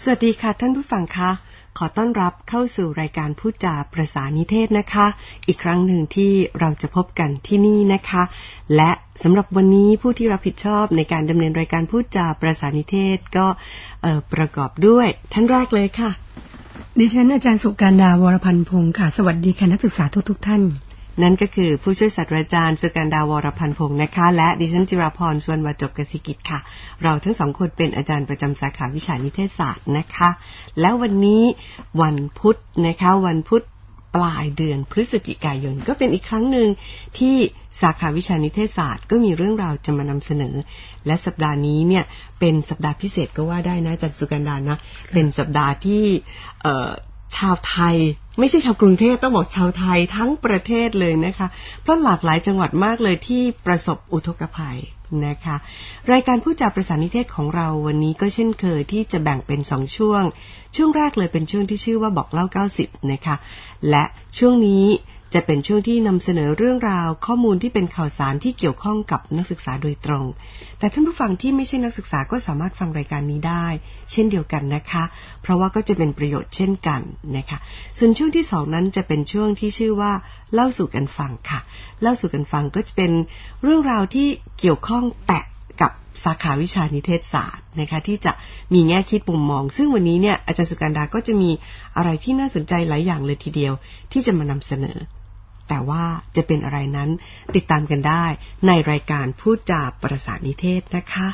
สวัสดีค่ะท่านผู้ฟังคะขอต้อนรับเข้าสู่รายการพูดจาประสานนิเทศนะคะอีกครั้งหนึ่งที่เราจะพบกันที่นี่นะคะและสำหรับวันนี้ผู้ที่รับผิดชอบในการดำเนินรายการพูดจาประสานนิเทศก็ประกอบด้วยท่านแรกเลยค่ะดิฉันอาจารย์สุการดาวรพันธ์พงศ์ค่ะสวัสดีค่ะนักศึกษาทุกท่านนั่นก็คือผู้ช่วยศาสตราจารย์สุการดาวรพันธ์พงศ์นะคะและดิฉันจิราพรสุวรรณวจบกสิกิจค่ะเราทั้งสองคนเป็นอาจารย์ประจำสาขาวิชานิเทศศาสตร์นะคะแล้ววันนี้วันพุธนะคะวันพุธปลายเดือนพฤศจิกายนก็เป็นอีกครั้งหนึ่งที่สาขาวิชานิเทศศาสตร์ก็มีเรื่องราวจะมานำเสนอและสัปดาห์นี้เนี่ยเป็นสัปดาห์พิเศษก็ว่าได้นะอาจารย์สุการดานะเป็นสัปดาห์ที่ชาวไทยไม่ใช่ชาวกรุงเทพต้องบอกชาวไทยทั้งประเทศเลยนะคะเพราะหลากหลายจังหวัดมากเลยที่ประสบอุทกภัยนะคะรายการผู้จาประสานนิเทศของเราวันนี้ก็เช่นเคยที่จะแบ่งเป็น2ช่วงแรกเลยเป็นช่วงที่ชื่อว่าบอกเล่า90นะคะและช่วงนี้จะเป็นช่วงที่นำเสนอเรื่องราวข้อมูลที่เป็นข่าวสารที่เกี่ยวข้องกับนักศึกษาโดยตรงแต่ท่านผู้ฟังที่ไม่ใช่นักศึกษาก็สามารถฟังรายการนี้ได้เช่นเดียวกันนะคะเพราะว่าก็จะเป็นประโยชน์เช่นกันนะคะส่วนช่วงที่2นั้นจะเป็นช่วงที่ชื่อว่าเล่าสู่กันฟังค่ะเล่าสู่กันฟังก็จะเป็นเรื่องราวที่เกี่ยวข้องแตะกับสาขาวิชานิเทศศาสตร์นะคะที่จะมีแง่คิดมุมมองซึ่งวันนี้เนี่ยอาจารย์สุการดาก็จะมีอะไรที่น่าสนใจหลายอย่างเลยทีเดียวที่จะมานำเสนอแต่ว่าจะเป็นอะไรนั้นติดตามกันได้ในรายการพูดจาประสานนิเทศนะคะ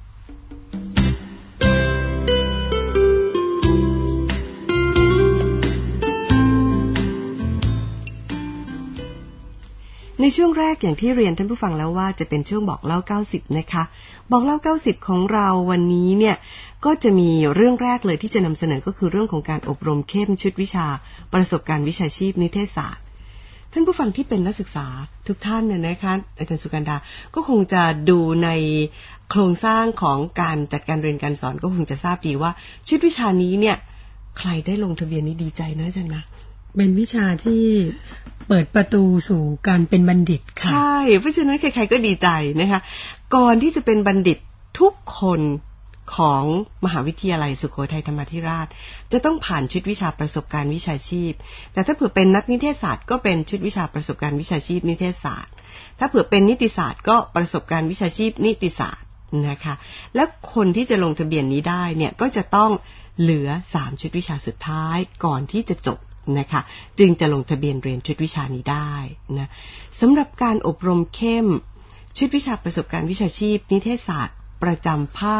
ในช่วงแรกอย่างที่เรียนท่านผู้ฟังแล้วว่าจะเป็นช่วงบอกเล่า90นะคะบอกเล่า90ของเราวันนี้เนี่ยก็จะมีเรื่องแรกเลยที่จะนำเสนอก็คือเรื่องของการอบรมเข้มชุดวิชาประสบการณ์วิชาชีพนิเทศศาสตร์ท่านผู้ฟังที่เป็นนักศึกษาทุกท่านเนี่ยนะคะอาจารย์สุการดาก็คงจะดูในโครงสร้างของการจัดการเรียนการสอนก็คงจะทราบดีว่าชุดวิชานี้เนี่ยใครได้ลงทะเบียนนี่ดีใจนะอาจารย์นะเป็นวิชาที่เปิดประตูสู่การเป็นบัณฑิตค่ะใช่เพราะฉะนั้นใครๆก็ดีใจนะคะก่อนที่จะเป็นบัณฑิตทุกคนของมหาวิทยาลัยสุโขทัยธรรมาธิราชจะต้องผ่านชุดวิชาประสบการณ์วิชาชีพแต่ถ้าเผื่อเป็นนักนิเทศศาสตร์ก็เป็นชุดวิชาประสบการณ์วิชาชีพนิเทศศาสตร์ถ้าเผื่อเป็นนิติศาสตร์ก็ประสบการณ์วิชาชีพนิติศาสตร์นะคะและคนที่จะลงทะเบียนนี้ได้เนี่ยก็จะต้องเหลือ3ชุดวิชาสุดท้ายก่อนที่จะจบนะคะจึงจะลงทะเบียนเรียนชุดวิชานี้ได้นะสำหรับการอบรมเข้มชุดวิชาประสบการณ์วิชาชีพนิเทศศาสตร์ประจำภาค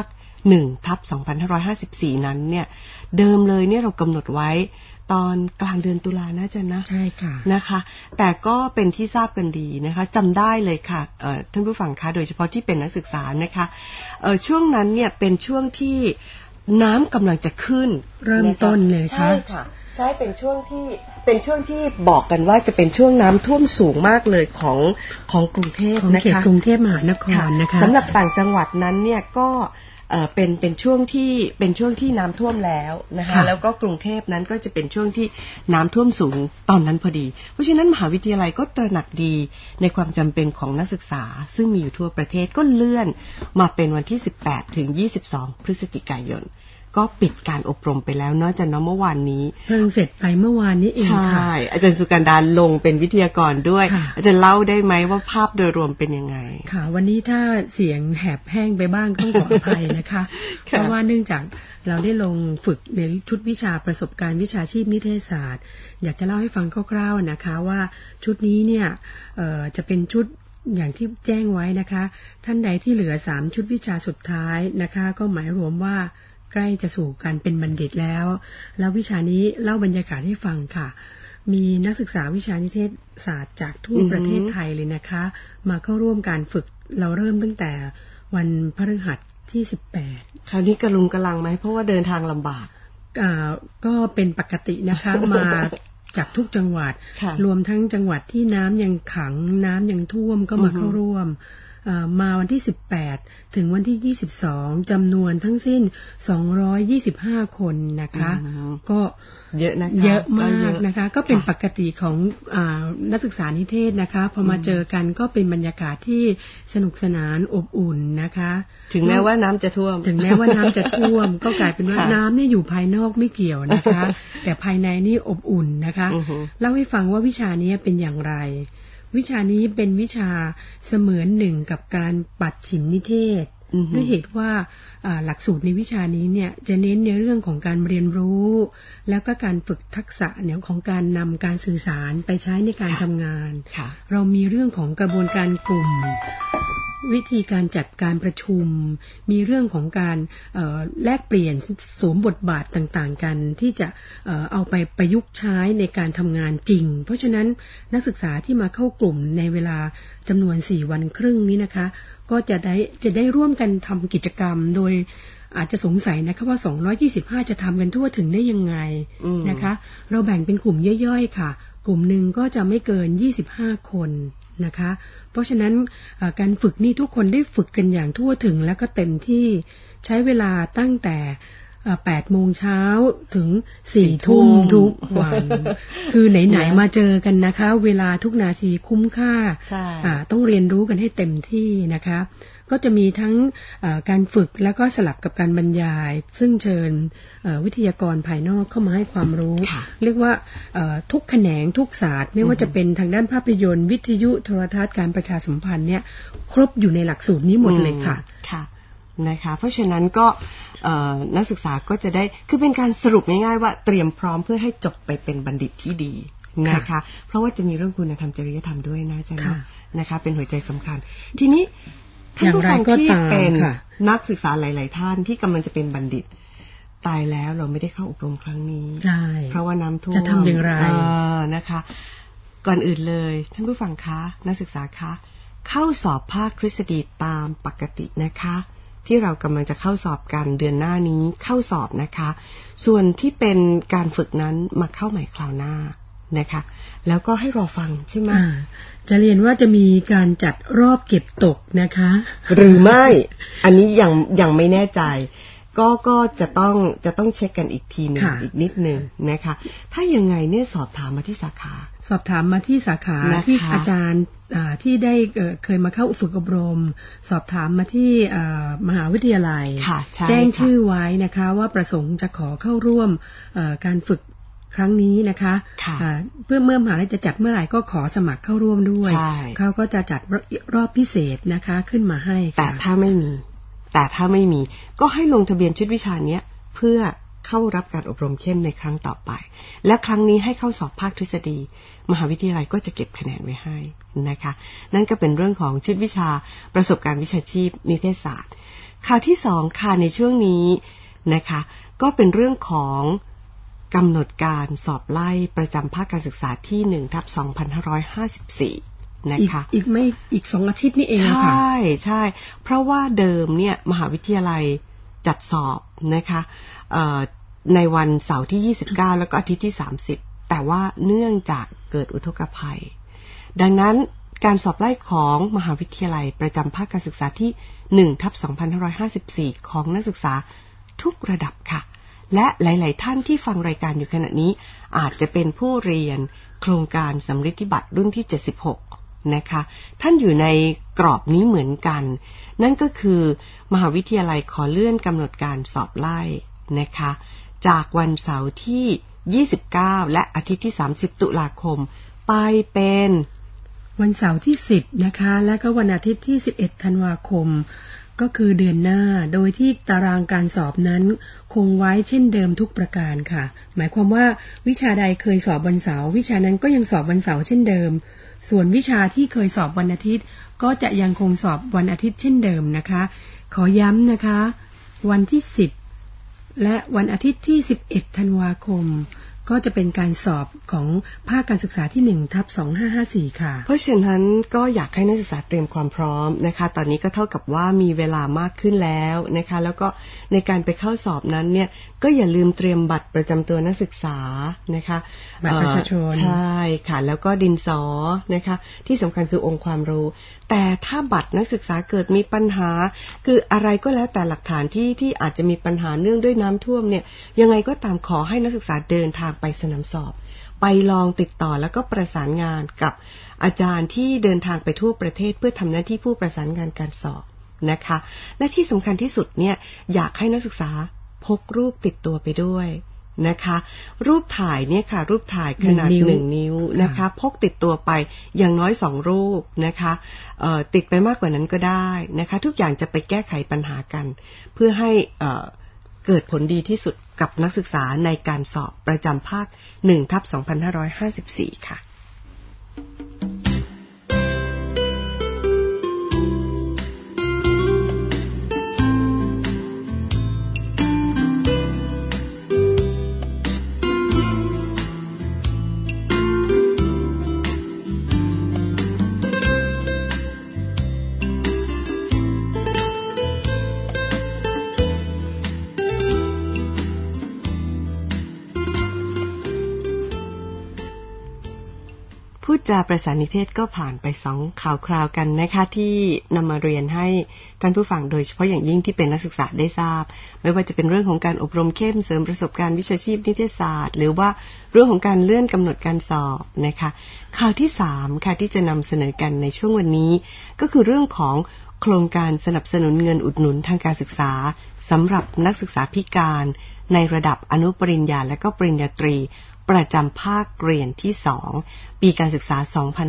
1/2554นั้นเนี่ยเดิมเลยเนี่ยเรากำหนดไว้ตอนกลางเดือนตุลานะจ๊ะนะใช่ค่ะนะคะแต่ก็เป็นที่ทราบกันดีนะคะจำได้เลยค่ะท่านผู้ฟังคะโดยเฉพาะที่เป็นนักศึกษานะคะช่วงนั้นเนี่ยเป็นช่วงที่น้ำกำลังจะขึ้นเริ่มต้นเลยค่ะใช่ค่ะใช่เป็นช่วงที่บอกกันว่าจะเป็นช่วงน้ำท่วมสูงมากเลยของกรุงเทพนะคะของเขตกรุงเทพมหานครนะคะสำหรับต่างจังหวัดนั้นเนี่ยก็เป็นช่วงที่น้ำท่วมแล้วนะคะแล้วก็กรุงเทพนั้นก็จะเป็นช่วงที่น้ำท่วมสูงตอนนั้นพอดีเพราะฉะนั้นมหาวิทยาลัยก็ตระหนักดีในความจำเป็นของนักศึกษาซึ่งมีอยู่ทั่วประเทศก็เลื่อนมาเป็นวันที่18ถึง22พฤศจิกายนก็ปิดการอบรมไปแล้วเนาะอาจารย์เมื่อวานนี้เพิ่งเสร็จไปเมื่อวานนี้เองค่ะใช่อาจารย์สุการดาลงเป็นวิทยากรด้วยอาจารย์เล่าได้ไหมว่าภาพโดยรวมเป็นยังไงค่ะวันนี้ถ้าเสียงแหบแห้งไปบ้างต้องขออภัยนะคะเพราะว่าเนื่องจากเราได้ลงฝึกในชุดวิชาประสบการณ์วิชาชีพนิเทศศาสตร์อยากจะเล่าให้ฟังคร่าวๆนะคะว่าชุดนี้เนี่ยจะเป็นชุดอย่างที่แจ้งไว้นะคะท่านใดที่เหลือ3ชุดวิชาสุดท้ายนะคะก็หมายรวมว่าใกล้จะสู่การเป็นบัณฑิตแล้ววิชานี้เล่าบรรยากาศให้ฟังค่ะมีนักศึกษาวิชานิเทศศาสตร์จากทั่วประเทศไทยเลยนะคะมาเข้าร่วมการฝึกเราเริ่มตั้งแต่วันพฤหัสที่18 คราวนี้กระลุงกระลังไหมเพราะว่าเดินทางลำบากก็เป็นปกตินะคะมาจากทุกจังหวัดรวมทั้งจังหวัดที่น้ำยังขังน้ำยังท่วมก็มาเข้าร่วมมาวันที่18ถึงวันที่22จำนวนทั้งสิ้น225คนนะคะก็เยอะนะคะเยอะมากนะคะก็เป็นปกติของนักศึกษานิเทศนะคะพอมาเจอกันก็เป็นบรรยากาศที่สนุกสนานอบอุ่นนะคะถึงแม้ว่าน้ำจะท่วมก็กลายเป็นว่าน้ำเนี่ยอยู่ภายนอกไม่เกี่ยวนะคะแต่ภายในนี่อบอุ่นนะคะเล่าให้ฟังว่าวิชานี้เป็นอย่างไรวิชานี้เป็นวิชาเสมือนหนึ่งกับการปัดฉิมนิเทศด้วยเหตุว่าหลักสูตรในวิชานี้เนี่ยจะเน้นในเรื่องของการเรียนรู้แล้วก็การฝึกทักษะเนี่ยของการนำการสื่อสารไปใช้ในการทำงานเรามีเรื่องของกระบวนการกลุ่มวิธีการจัดการประชุมมีเรื่องของการแลกเปลี่ยนสวมบทบาทต่างๆกันที่จะเอาไปประยุกต์ใช้ในการทำงานจริงเพราะฉะนั้นนักศึกษาที่มาเข้ากลุ่มในเวลาจำนวน4 วันครึ่งนี้นะคะก็จะได้ร่วมกันทำกิจกรรมโดยอาจจะสงสัยนะคะว่า225จะทำกันทั่วถึงได้ยังไงนะคะเราแบ่งเป็นกลุ่มย่อยๆค่ะกลุ่มหนึ่งก็จะไม่เกิน25คนนะคะเพราะฉะนั้นการฝึกนี่ทุกคนได้ฝึกกันอย่างทั่วถึงแล้วก็เต็มที่ใช้เวลาตั้งแต่8 โมงเช้าถึง4 ทุ่มทุกวันคือไหนๆมาเจอกันนะคะเวลาทุกนาทีคุ้มค่าต้องเรียนรู้กันให้เต็มที่นะคะก็จะมีทั้งการฝึกแล้วก็สลับกับการบรรยายซึ่งเชิญวิทยากรภายนอกเข้ามาให้ความรู้เรียกว่าทุกแขนงทุกศาสตร์ไม่ว่าจะเป็นทางด้านภาพยนตร์วิทยุโทรทัศน์การประชาสัมพันธ์เนี่ยครบอยู่ในหลักสูตรนี้หมดเลยค่ะค่ะนะคะเพราะฉะนั้นก็นักศึกษาก็จะได้คือเป็นการสรุปง่ายๆว่าเตรียมพร้อมเพื่อให้จบไปเป็นบัณฑิตที่ดีนะคะเพราะว่าจะมีเรื่องคุณธรรมจริยธรรมด้วยนะจ๊ะนะคะเป็นหัวใจสำคัญทีนี้ท่านผู้ฟังที่เป็นนักศึกษาหลายๆท่านที่กำลังจะเป็นบัณฑิตตายแล้วเราไม่ได้เข้าอบรมครั้งนี้เพราะว่าน้ำท่วมจะทำอย่างไรนะคะก่อนอื่นเลยท่านผู้ฟังคะนักศึกษาคะเข้าสอบภาคทฤษฎีตามปกตินะคะที่เรากำลังจะเข้าสอบกันเดือนหน้านี้เข้าสอบนะคะส่วนที่เป็นการฝึกนั้นมาเข้าใหม่คราวหน้านะคะแล้วก็ให้รอฟังใช่ไหมจะเรียนว่าจะมีการจัดรอบเก็บตกนะคะหรือไม่อันนี้ยังไม่แน่ใจก็จะต้องเช็คกันอีกทีนึงอีกนิดนึงนะคะถ้ายังไงเนี่ยสอบถามมาที่สาขาที่อาจารย์ที่ได้เคยมาเข้าฝึกอบรมสอบถามมาที่มหาวิทยาลัยแจ้งชื่อไว้นะคะว่าประสงค์จะขอเข้าร่วมการฝึกครั้งนี้นะคะเพื่อเมื่อมหาวิทยาลัยจะจัดเมื่อไหร่ก็ขอสมัครเข้าร่วมด้วยเขาก็จะจัดรอบพิเศษนะคะขึ้นมาให้แต่ถ้าไม่มีก็ให้ลงทะเบียนชุดวิชานี้เพื่อเข้ารับการอบรมเข้มในครั้งต่อไปและครั้งนี้ให้เข้าสอบภาคทฤษฎีมหาวิทยาลัยก็จะเก็บคะแนนไว้ให้นะคะนั่นก็เป็นเรื่องของชุดวิชาประสบการณ์วิชาชีพนิเทศศาสตร์ข่าวที่2ค่ะในช่วงนี้นะคะก็เป็นเรื่องของกำหนดการสอบไล่ประจำภาคการศึกษาที่1/2554นะคะอีก2 อาทิตย์นี่เองค่ะใช่เพราะว่าเดิมเนี่ยมหาวิทยาลัยจัดสอบนะคะในวันเสาร์ที่29แล้วก็อาทิตย์ที่30แต่ว่าเนื่องจากเกิดอุทกภัยดังนั้นการสอบไล่ของมหาวิทยาลัยประจำภาคการศึกษาที่1/2554ของนักศึกษาทุกระดับค่ะและหลายๆท่านที่ฟังรายการอยู่ขณะนี้อาจจะเป็นผู้เรียนโครงการสำริดบัตรรุ่นที่76นะคะท่านอยู่ในกรอบนี้เหมือนกันนั่นก็คือมหาวิทยาลัยขอเลื่อนกำหนดการสอบไล่นะคะจากวันเสาร์ที่29และอาทิตย์ที่30ตุลาคมไปเป็นวันเสาร์ที่10นะคะและก็วันอาทิตย์ที่11ธันวาคมก็คือเดือนหน้าโดยที่ตารางการสอบนั้นคงไว้เช่นเดิมทุกประการค่ะหมายความว่าวิชาใดเคยสอบวันเสาร์วิชานั้นก็ยังสอบวันเสาร์เช่นเดิมส่วนวิชาที่เคยสอบวันอาทิตย์ก็จะยังคงสอบวันอาทิตย์เช่นเดิมนะคะขอย้ำนะคะวันที่10และวันอาทิตย์ที่11ธันวาคมก็จะเป็นการสอบของภาคการศึกษาที่ 1/2554 ค่ะเพราะฉะนั้นก็อยากให้นักศึกษาเตรียมความพร้อมนะคะตอนนี้ก็เท่ากับว่ามีเวลามากขึ้นแล้วนะคะแล้วก็ในการไปเข้าสอบนั้นเนี่ยก็อย่าลืมเตรียมบัตรประจำตัวนักศึกษานะคะบัตรประชาชนใช่ค่ะแล้วก็ดินสอนะคะที่สำคัญคือองค์ความรู้แต่ถ้าบัตรนักศึกษาเกิดมีปัญหาคืออะไรก็แล้วแต่หลักฐานที่อาจจะมีปัญหาเนื่องด้วยน้ำท่วมเนี่ยยังไงก็ตามขอให้นักศึกษาเดินทางไปสนามสอบไปลองติดต่อแล้วก็ประสานงานกับอาจารย์ที่เดินทางไปทั่วประเทศเพื่อทำหน้าที่ผู้ประสานงานการสอบนะคะและที่สำคัญที่สุดเนี่ยอยากให้นักศึกษาพกรูปติดตัวไปด้วยนะคะรูปถ่ายเนี่ยค่ะรูปถ่ายขนาด1 นิ้วนะคะพกติดตัวไปอย่างน้อย2 รูปนะคะติดไปมากกว่านั้นก็ได้นะคะทุกอย่างจะไปแก้ไขปัญหากันเพื่อให้เกิดผลดีที่สุดกับนักศึกษาในการสอบประจำภาค 1/2554 ค่ะพูดจาประสานนิเทศก็ผ่านไป2ข่าวคราวกันนะคะที่นำมาเรียนให้ท่านผู้ฟังโดยเฉพาะอย่างยิ่งที่เป็นนักศึกษาได้ทราบไม่ว่าจะเป็นเรื่องของการอบรมเข้มเสริมประสบการณ์วิชาชีพนิเทศศาสตร์หรือว่าเรื่องของการเลื่อนกำหนดการสอบนะคะข่าวที่3ค่ะที่จะนำเสนอกันในช่วงวันนี้ก็คือเรื่องของโครงการสนับสนุนเงินอุดหนุนทางการศึกษาสำหรับนักศึกษาพิการในระดับอนุปริญญาและก็ปริญญาตรีประจำภาคเรียนที่2ปีการศึกษา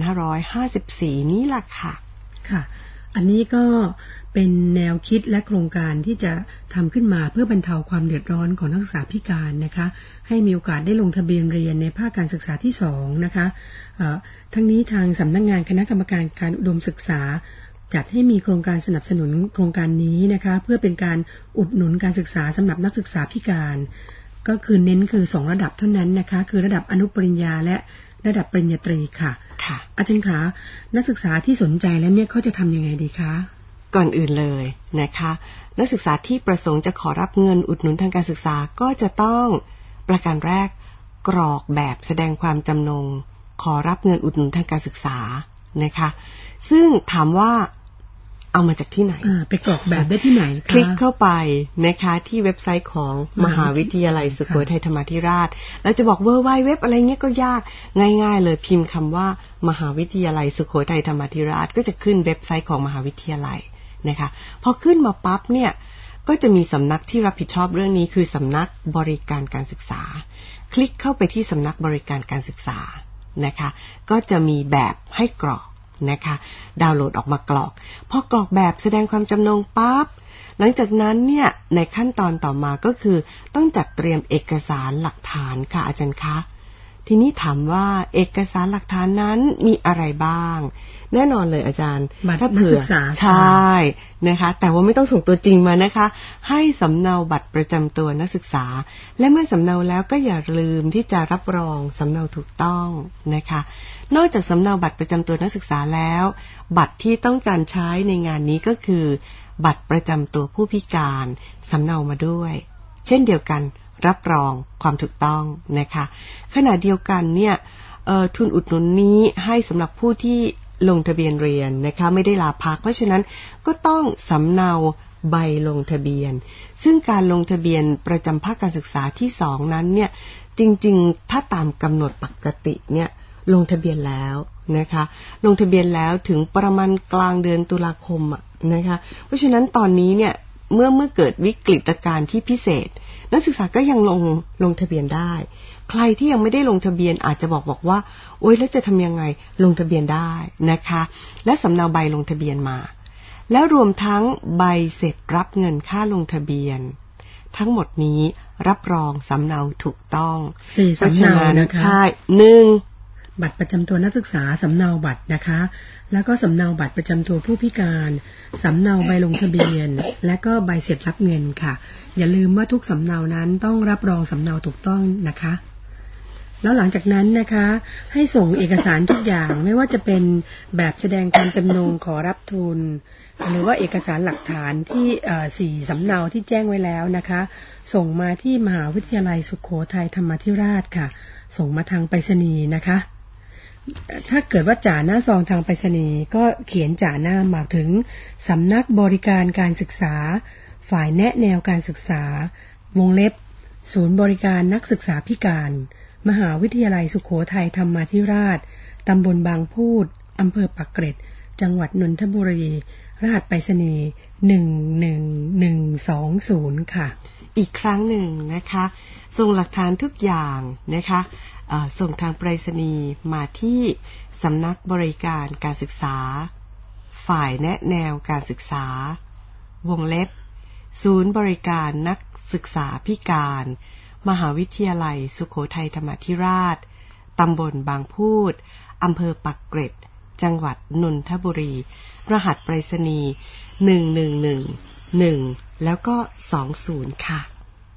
2554 นี้ล่ะค่ะค่ะอันนี้ก็เป็นแนวคิดและโครงการที่จะทำขึ้นมาเพื่อบรรเทาความเดือดร้อนของนักศึกษาพิการนะคะให้มีโอกาสได้ลงทะเบียนเรียนในภาคการศึกษาที่2นะคะทั้งนี้ทางสำนักงานคณะกรรมการการอุดมศึกษาจัดให้มีโครงการสนับสนุนโครงการนี้นะคะเพื่อเป็นการอุดหนุนการศึกษาสำหรับนักศึกษาพิการก็คือเน้นคือ2ระดับเท่านั้นนะคะคือระดับอนุปริญญาและระดับปริญญาตรีค่ะอาจารย์คะนักศึกษาที่สนใจแล้วเนี่ยเขาจะทำยังไงดีคะก่อนอื่นเลยนะคะนักศึกษาที่ประสงค์จะขอรับเงินอุดหนุนทางการศึกษาก็จะต้องประการแรกกรอกแบบแสดงความจำนงขอรับเงินอุดหนุนทางการศึกษานะคะซึ่งถามว่าเอามาจากที่ไหนไปกรอกแบบได้ที่ไหนคะคลิกเข้าไปนะคะที่เว็บไซต์ของมหาวิทยาลัยสุโขทัยธรรมาธิราชแล้วจะบอกwwwอะไรเงี้ยก็ยากง่ายๆเลยพิมพ์คำว่ามหาวิทยาลัยสุโขทัยธรรมาธิราชก็จะขึ้นเว็บไซต์ของมหาวิทยาลัยนะคะพอขึ้นมาปั๊บเนี่ยก็จะมีสำนักที่รับผิดชอบเรื่องนี้คือสำนักบริการการศึกษาคลิกเข้าไปที่สำนักบริการการศึกษานะคะก็จะมีแบบให้กรอกนะคะดาวน์โหลดออกมากรอกพอกรอกแบบแสดงความจำนงปั๊บหลังจากนั้นเนี่ยในขั้นตอนต่อมาก็คือต้องจัดเตรียมเอกสารหลักฐานค่ะอาจารย์คะทีนี้ถามว่าเอกสารหลักฐานนั้นมีอะไรบ้างแน่นอนเลยอาจารย์ถ้าเผื่อใช่นะคะแต่ว่าไม่ต้องส่งตัวจริงมานะคะให้สำเนาบัตรประจำตัวนักศึกษาและเมื่อสำเนาแล้วก็อย่าลืมที่จะรับรองสำเนาถูกต้องนะคะนอกจากสำเนาบัตรประจำตัวนักศึกษาแล้วบัตรที่ต้องการใช้ในงานนี้ก็คือบัตรประจำตัวผู้พิการสำเนามาด้วยเช่นเดียวกันรับรองความถูกต้องนะคะขณะเดียวกันเนี่ยทุนอุดหนุนนี้ให้สำหรับผู้ที่ลงทะเบียนเรียนนะคะไม่ได้ลาพักเพราะฉะนั้นก็ต้องสำเนาใบลงทะเบียนซึ่งการลงทะเบียนประจำภาคการศึกษาที่2นั้นเนี่ยจริงๆถ้าตามกำหนดปกติเนี่ยลงทะเบียนแล้วนะคะลงทะเบียนแล้วถึงประมาณกลางเดือนตุลาคมนะคะเพราะฉะนั้นตอนนี้เนี่ยเมื่อเกิดวิกฤตการณ์ที่พิเศษนักศึกษาก็ยังลงทะเบียนได้ใครที่ยังไม่ได้ลงทะเบียนอาจจะบอกว่าโอ๊ยแล้วจะทำยังไงลงทะเบียนได้นะคะและสำเนาใบลงทะเบียนมาแล้วรวมทั้งใบเสร็จรับเงินค่าลงทะเบียนทั้งหมดนี้รับรองสำเนาถูกต้อง 4 สำเนานะคะใช่1 บัตรประจำตัวนักศึกษาสำเนาบัตรนะคะแล้วก็สำเนาบัตรประจำตัวผู้พิการสำเนาใบลงทะเบียนและก็ใบเสร็จรับเงินค่ะอย่าลืมว่าทุกสำเนานั้นต้องรับรองสำเนาถูกต้องนะคะแล้วหลังจากนั้นนะคะให้ส่งเอกสารทุกอย่างไม่ว่าจะเป็นแบบแสดงการจำนงขอรับทุนหรือว่าเอกสารหลักฐานที่4 สำเนาที่แจ้งไว้แล้วนะคะส่งมาที่มหาวิทยาลัยสุโขทัยธรรมาธิราชค่ะส่งมาทางไปรษณีย์นะคะถ้าเกิดว่าจ่าหน้าซองทางไปรษณีย์ก็เขียนจ่าหน้ามาถึงสำนักบริการการศึกษาฝ่ายแนะแนวการศึกษาวงเล็บศูนย์บริการนักศึกษาพิการมหาวิทยาลัยสุโขทัยธรรมาธิราชตำบลบางพูดอำเภอปากเกร็ดจังหวัดนนทบุรีรหัสไปรษณีย์11120ค่ะอีกครั้งหนึ่งนะคะส่งหลักฐานทุกอย่างนะคะส่งทางไปรษณีย์มาที่สำนักบริการการศึกษาฝ่ายแนะแนวการศึกษาวงเล็บศูนย์บริการนักศึกษาพิการมหาวิทยาลัยสุโขทัยธรรมาธิราชตำบลบางพูดอำเภอปักเกร็ดจังหวัดนนทบุรีรหัสไปรษณีย์11111แล้วก็20ค่ะ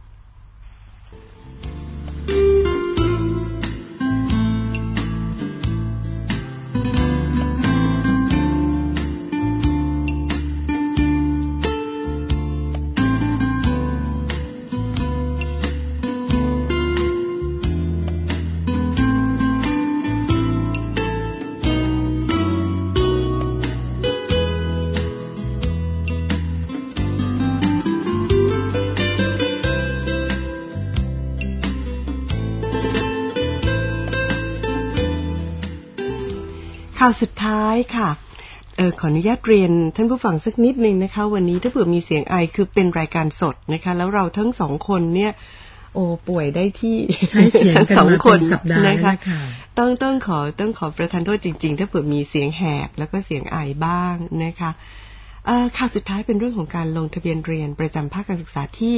ข่าวสุดท้ายค่ะขออนุญาตเรียนท่านผู้ฟังสักนิดนึงนะคะวันนี้ถ้าเผื่อมีเสียงไอคือเป็นรายการสดนะคะแล้วเราทั้งสองคนเนี่ยป่วยได้ที่ใช้เสียงกันมาเป็นสัปดาห์นะคะต้องขอประทานโทษจริงๆถ้าเผื่อมีเสียงแหบแล้วก็เสียงไอบ้างนะคะข่าวสุดท้ายเป็นเรื่องของการลงทะเบียนเรียนประจำภาคการศึกษาที่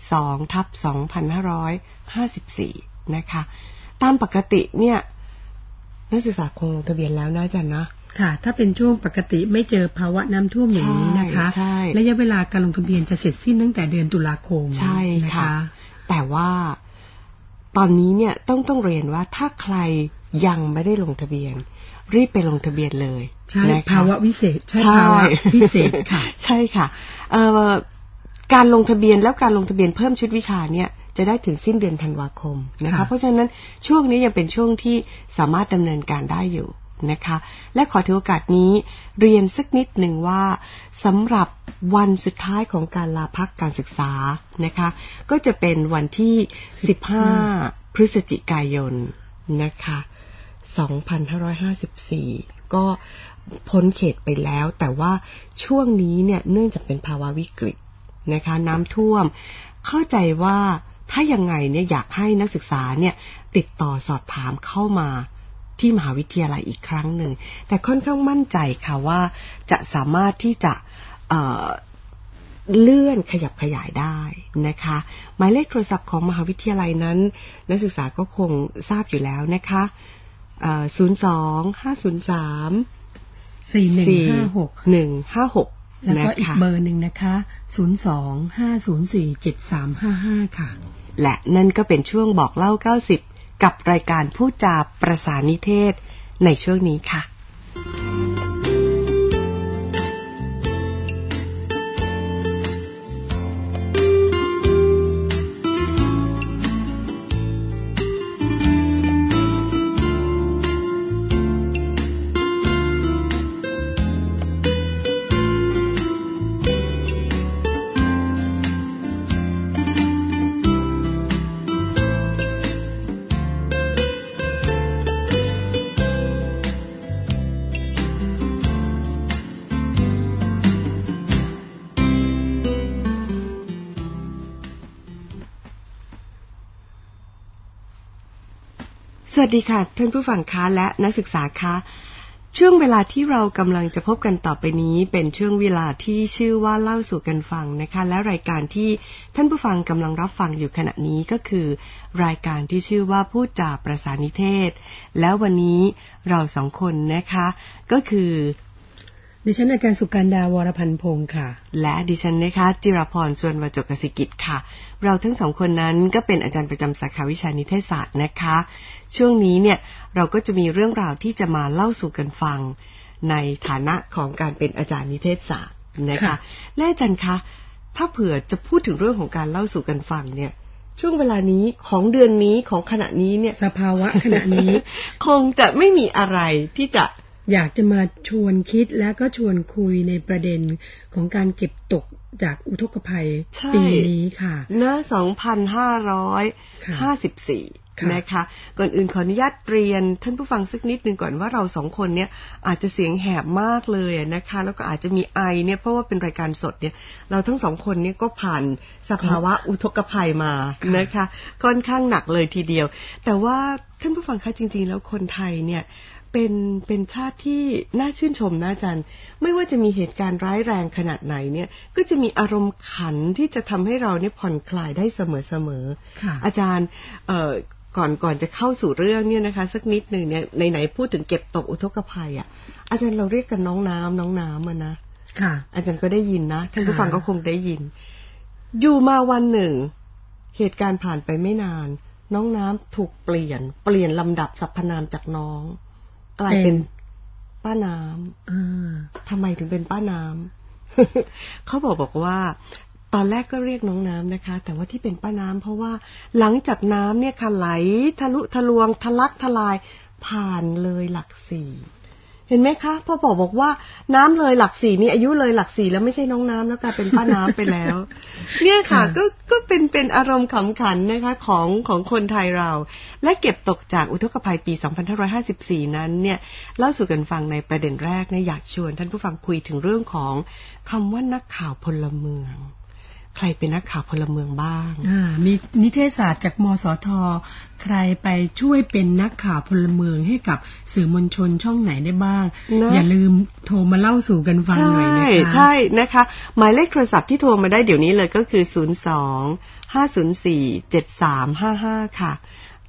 2/2554นะคะตามปกติเนี่ยนักศึกษาคงลงทะเบียนแล้วนะอาจารย์นะค่ะถ้าเป็นช่วงปกติไม่เจอภาวะน้ำท่วมอย่างนี้นะคะระยะเวลาการลงทะเบียนจะเสร็จสิ้นตั้งแต่เดือนตุลาคมใช่ค่ะแต่ว่าตอนนี้เนี่ยต้องเรียนว่าถ้าใครยังไม่ได้ลงทะเบียนรีบไปลงทะเบียนเลยใช่ภาวะวิเศษใช่ภาวะพิเศษค่ะใช่ค่ะการลงทะเบียนแล้วการลงทะเบียนเพิ่มชุดวิชาเนี่ยจะได้ถึงสิ้นเดือนธันวาคมนะคะเพราะฉะนั้นช่วงนี้ยังเป็นช่วงที่สามารถดำเนินการได้อยู่นะคะและขอถือโอกาสนี้เรียนสักนิดหนึ่งว่าสำหรับวันสุดท้ายของการลาพักการศึกษานะคะก็จะเป็นวันที่15พฤศจิกายนนะคะ2554ก็พ้นเขตไปแล้วแต่ว่าช่วงนี้เนี่ยเนื่องจากเป็นภาวะวิกฤตนะคะน้ำท่วมเข้าใจว่าถ้ายังไงเนี่ยอยากให้นักศึกษาเนี่ยติดต่อสอบถามเข้ามาที่มหาวิทยาลัยอีกครั้งหนึ่งแต่ค่อนข้างมั่นใจค่ะว่าจะสามารถที่จะเลื่อนขยับขยายได้นะคะหมายเลขโทรศัพท์ของมหาวิทยาลัยนั้นนักศึกษาก็คงทราบอยู่แล้วนะคะ02-503-4156 แล้วก็อีกเบอร์หนึ่งนะคะ02-504-7355ค่ะและนั่นก็เป็นช่วงบอกเล่า90กับรายการพูดจาประสานนิเทศในช่วงนี้ค่ะสวัสดีค่ะท่านผู้ฟังคะและนักศึกษาคะช่วงเวลาที่เรากำลังจะพบกันต่อไปนี้เป็นช่วงเวลาที่ชื่อว่าเล่าสู่กันฟังนะคะและรายการที่ท่านผู้ฟังกำลังรับฟังอยู่ขณะนี้ก็คือรายการที่ชื่อว่าพูดจาประสานนิเทศแล้ววันนี้เราสองคนนะคะก็คือดิฉันอาจารย์สุการดาวรพันธ์พงศ์ค่ะและดิฉันนะคะจิราพรส่วนวจกสิกิจค่ะเราทั้งสองคนนั้นก็เป็นอาจารย์ประจำสาขาวิชานิเทศศาสตร์นะคะช่วงนี้เนี่ยเราก็จะมีเรื่องราวที่จะมาเล่าสู่กันฟังในฐานะของการเป็นอาจารย์นิเทศศาสตร์นะคะและอาจารย์คะถ้าเผื่อจะพูดถึงเรื่องของการเล่าสู่กันฟังเนี่ยช่วงเวลานี้ของเดือนนี้ของขณะนี้เนี่ยสภาวะขณะนี้คงจะไม่มีอะไรที่จะอยากจะมาชวนคิดและก็ชวนคุยในประเด็นของการเก็บตกจากอุทกภัยปีนี้ค่ะณ2554นะคะก่อนอื่นขออนุญาตเรียนท่านผู้ฟังสักนิดนึงก่อนว่าเราสองคนเนี่ยอาจจะเสียงแหบมากเลยนะคะแล้วก็อาจจะมีไอเนี่ยเพราะว่าเป็นรายการสดเนี่ยเราทั้งสองคนเนี่ยก็ผ่านสภาวะอุทกภัยมานะคะค่อนข้างหนักเลยทีเดียวแต่ว่าท่านผู้ฟังคะจริงๆแล้วคนไทยเนี่ยเป็นชาติที่น่าชื่นชมนะอาจารย์ไม่ว่าจะมีเหตุการณ์ร้ายแรงขนาดไหนเนี่ยก็จะมีอารมณ์ขันที่จะทำให้เราเนี่ยผ่อนคลายได้เสมอๆอาจารย์ก่อนจะเข้าสู่เรื่องเนี่ยนะคะสักนิดนึงเนี่ยไหนพูดถึงเก็บตกอุทกภัยอ่ะอาจารย์เราเรียกกันน้องน้ำนะค่ะอาจารย์ก็ได้ยินนะท่านผู้ฟังก็คงได้ยินอยู่มาวันหนึ่งเหตุการณ์ผ่านไปไม่นานน้องน้ำถูกเปลี่ยนลำดับสรรพนามจากน้องกลายเป็นป้าน้ำทำไมถึงเป็นป้าน้ำ เขาบอกว่าตอนแรกก็เรียกน้องน้ำนะคะแต่ว่าที่เป็นป้าน้ำเพราะว่าหลังจากน้ำเนี่ยค่ะไหลทะลุทะลวงทะลักทลายผ่านเลยหลักสี่เห็นไหมคะพอบอกว่าน้ำเลยหลักสี่นี่อายุเลยหลักสี่แล้วไม่ใช่น้องน้ำแล้วกลายเป็นป้าน้ำไปแล้วเนี่ยค่ะก็เป็นอารมณ์ขำขันนะคะของคนไทยเราและเก็บตกจากอุทกภัยปี2554นั้นเนี่ยเล่าสู่กันฟังในประเด็นแรกเนี่ยอยากชวนท่านผู้ฟังคุยถึงเรื่องของคำว่านักข่าวพลเมืองใครเป็นนักข่าวพลเมืองบ้างมีนิเทศศาสตร์จากมสท.ใครไปช่วยเป็นนักข่าวพลเมืองให้กับสื่อมวลชนช่องไหนได้บ้างอย่าลืมโทรมาเล่าสู่กันฟังหน่อยนะคะใช่นะคะหมายเลขโทรศัพท์ที่โทรมาได้เดี๋ยวนี้เลยก็คือ02-504-7355ค่ะ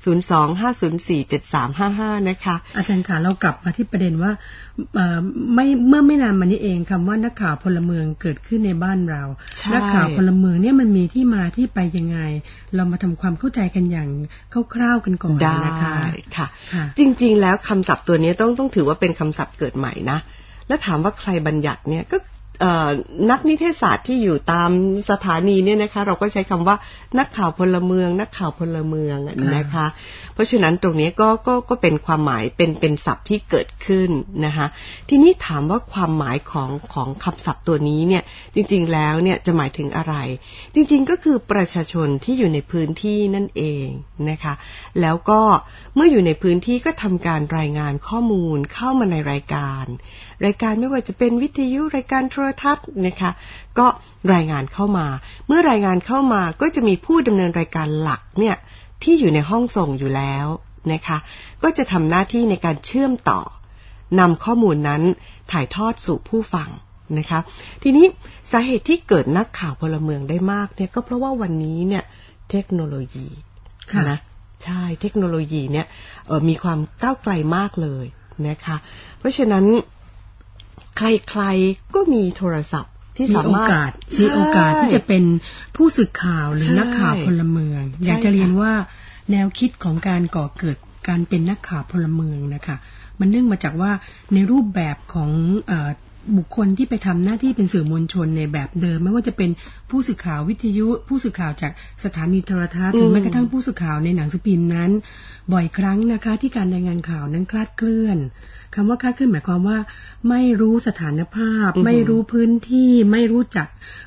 02-504-7355นะคะอาจารย์ค่ะเรากลับมาที่ประเด็นว่าเมื่อไม่นานมานี้เองคำว่านักข่าวพลเมืองเกิดขึ้นในบ้านเรานักข่าวพลเมืองเนี่ยมันมีที่มาที่ไปยังไงเรามาทำความเข้าใจกันอย่างคร่าวๆกันก่อนนะคะค่ะจริงๆแล้วคำศัพท์ตัวนี้ต้องถือว่าเป็นคำศัพท์เกิดใหม่นะและถามว่าใครบัญญัติเนี่ยก็นักนิเทศศาสตร์ที่อยู่ตามสถานีเนี่ยนะคะเราก็ใช้คำว่านักข่าวพลเมืองนะคะเพราะฉะนั้นตรงนี้ก็เป็นความหมายเป็นศัพท์ที่เกิดขึ้นนะคะทีนี้ถามว่าความหมายของคำศัพท์ตัวนี้เนี่ยจริงๆแล้วเนี่ยจะหมายถึงอะไรจริงๆก็คือประชาชนที่อยู่ในพื้นที่นั่นเองนะคะแล้วก็เมื่ออยู่ในพื้นที่ก็ทำการรายงานข้อมูลเข้ามาในรายการไม่ว่าจะเป็นวิทยุรายการโทรทัศน์นะคะก็รายงานเข้ามาเมื่อรายงานเข้ามาก็จะมีผู้ดำเนินรายการหลักเนี่ยที่อยู่ในห้องส่งอยู่แล้วนะคะก็จะทำหน้าที่ในการเชื่อมต่อนำข้อมูลนั้นถ่ายทอดสู่ผู้ฟังนะคะทีนี้สาเหตุที่เกิดนักข่าวพลเมืองได้มากเนี่ยก็เพราะว่าวันนี้เนี่ยเทคโนโลยีนะใช่เทคโนโลยีเนี่ยมีความก้าวไกลมากเลยนะคะเพราะฉะนั้นใครๆก็มีโทรศัพท์ที่สามารถมีโอกาสที่จะเป็นผู้สื่อข่าวหรือนักข่าวพลเมืองอยากจะเรียนว่าแนวคิดของการก่อเกิดการเป็นนักข่าวพลเมืองนะคะมันเนื่องมาจากว่าในรูปแบบของบุคคลที่ไปทำหน้าที่เป็นสื่อมวลชนในแบบเดิมไม่ว่าจะเป็นผู้สื่อข่าววิทยุผู้สื่อข่าวจากสถานีโทรทัศน์หรือแม้กระทั่งผู้สื่อข่าวในหนังสือพิมพ์นั้นบ่อยครั้งนะคะที่การรายงานข่าวนั้นคลาดเคลื่อนคำว่าคลาดเคลื่อนหมายความว่าไม่รู้สถานภาพไม่รู้พื้นที่ไม่รู้จัก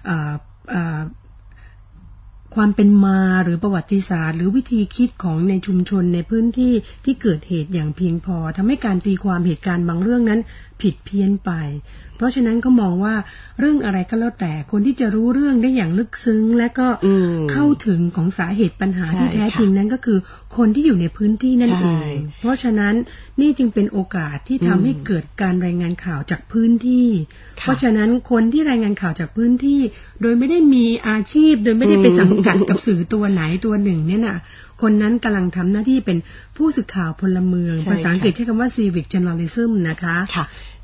ความเป็นมาหรือประวัติศาสตร์หรือวิธีคิดของในชุมชนในพื้นที่ที่เกิดเหตุอย่างเพียงพอทำให้การตีความเหตุการณ์บางเรื่องนั้นผิดเพี้ยนไปเพราะฉะนั้นก็มองว่าเรื่องอะไรก็แล้วแต่คนที่จะรู้เรื่องได้อย่างลึกซึ้งและก็เข้าถึงของสาเหตุปัญหาที่แท้จริงนั้นก็คือคนที่อยู่ในพื้นที่นั่นเองเพราะฉะนั้นนี่จึงเป็นโอกาสที่ทำให้เกิดการรายงานข่าวจากพื้นที่เพราะฉะนั้นคนที่รายงานข่าวจากพื้นที่โดยไม่ได้มีอาชีพโดยไม่ได้ไปสังกัดกับสื่อตัวไหนตัวหนึ่งเนี่ยน่ะคนนั้นกำลังทำหน้าที่เป็นผู้สื่อข่าวพลเมืองภาษาอังกฤษใช้คำว่า civic journalism นะคะค่ะ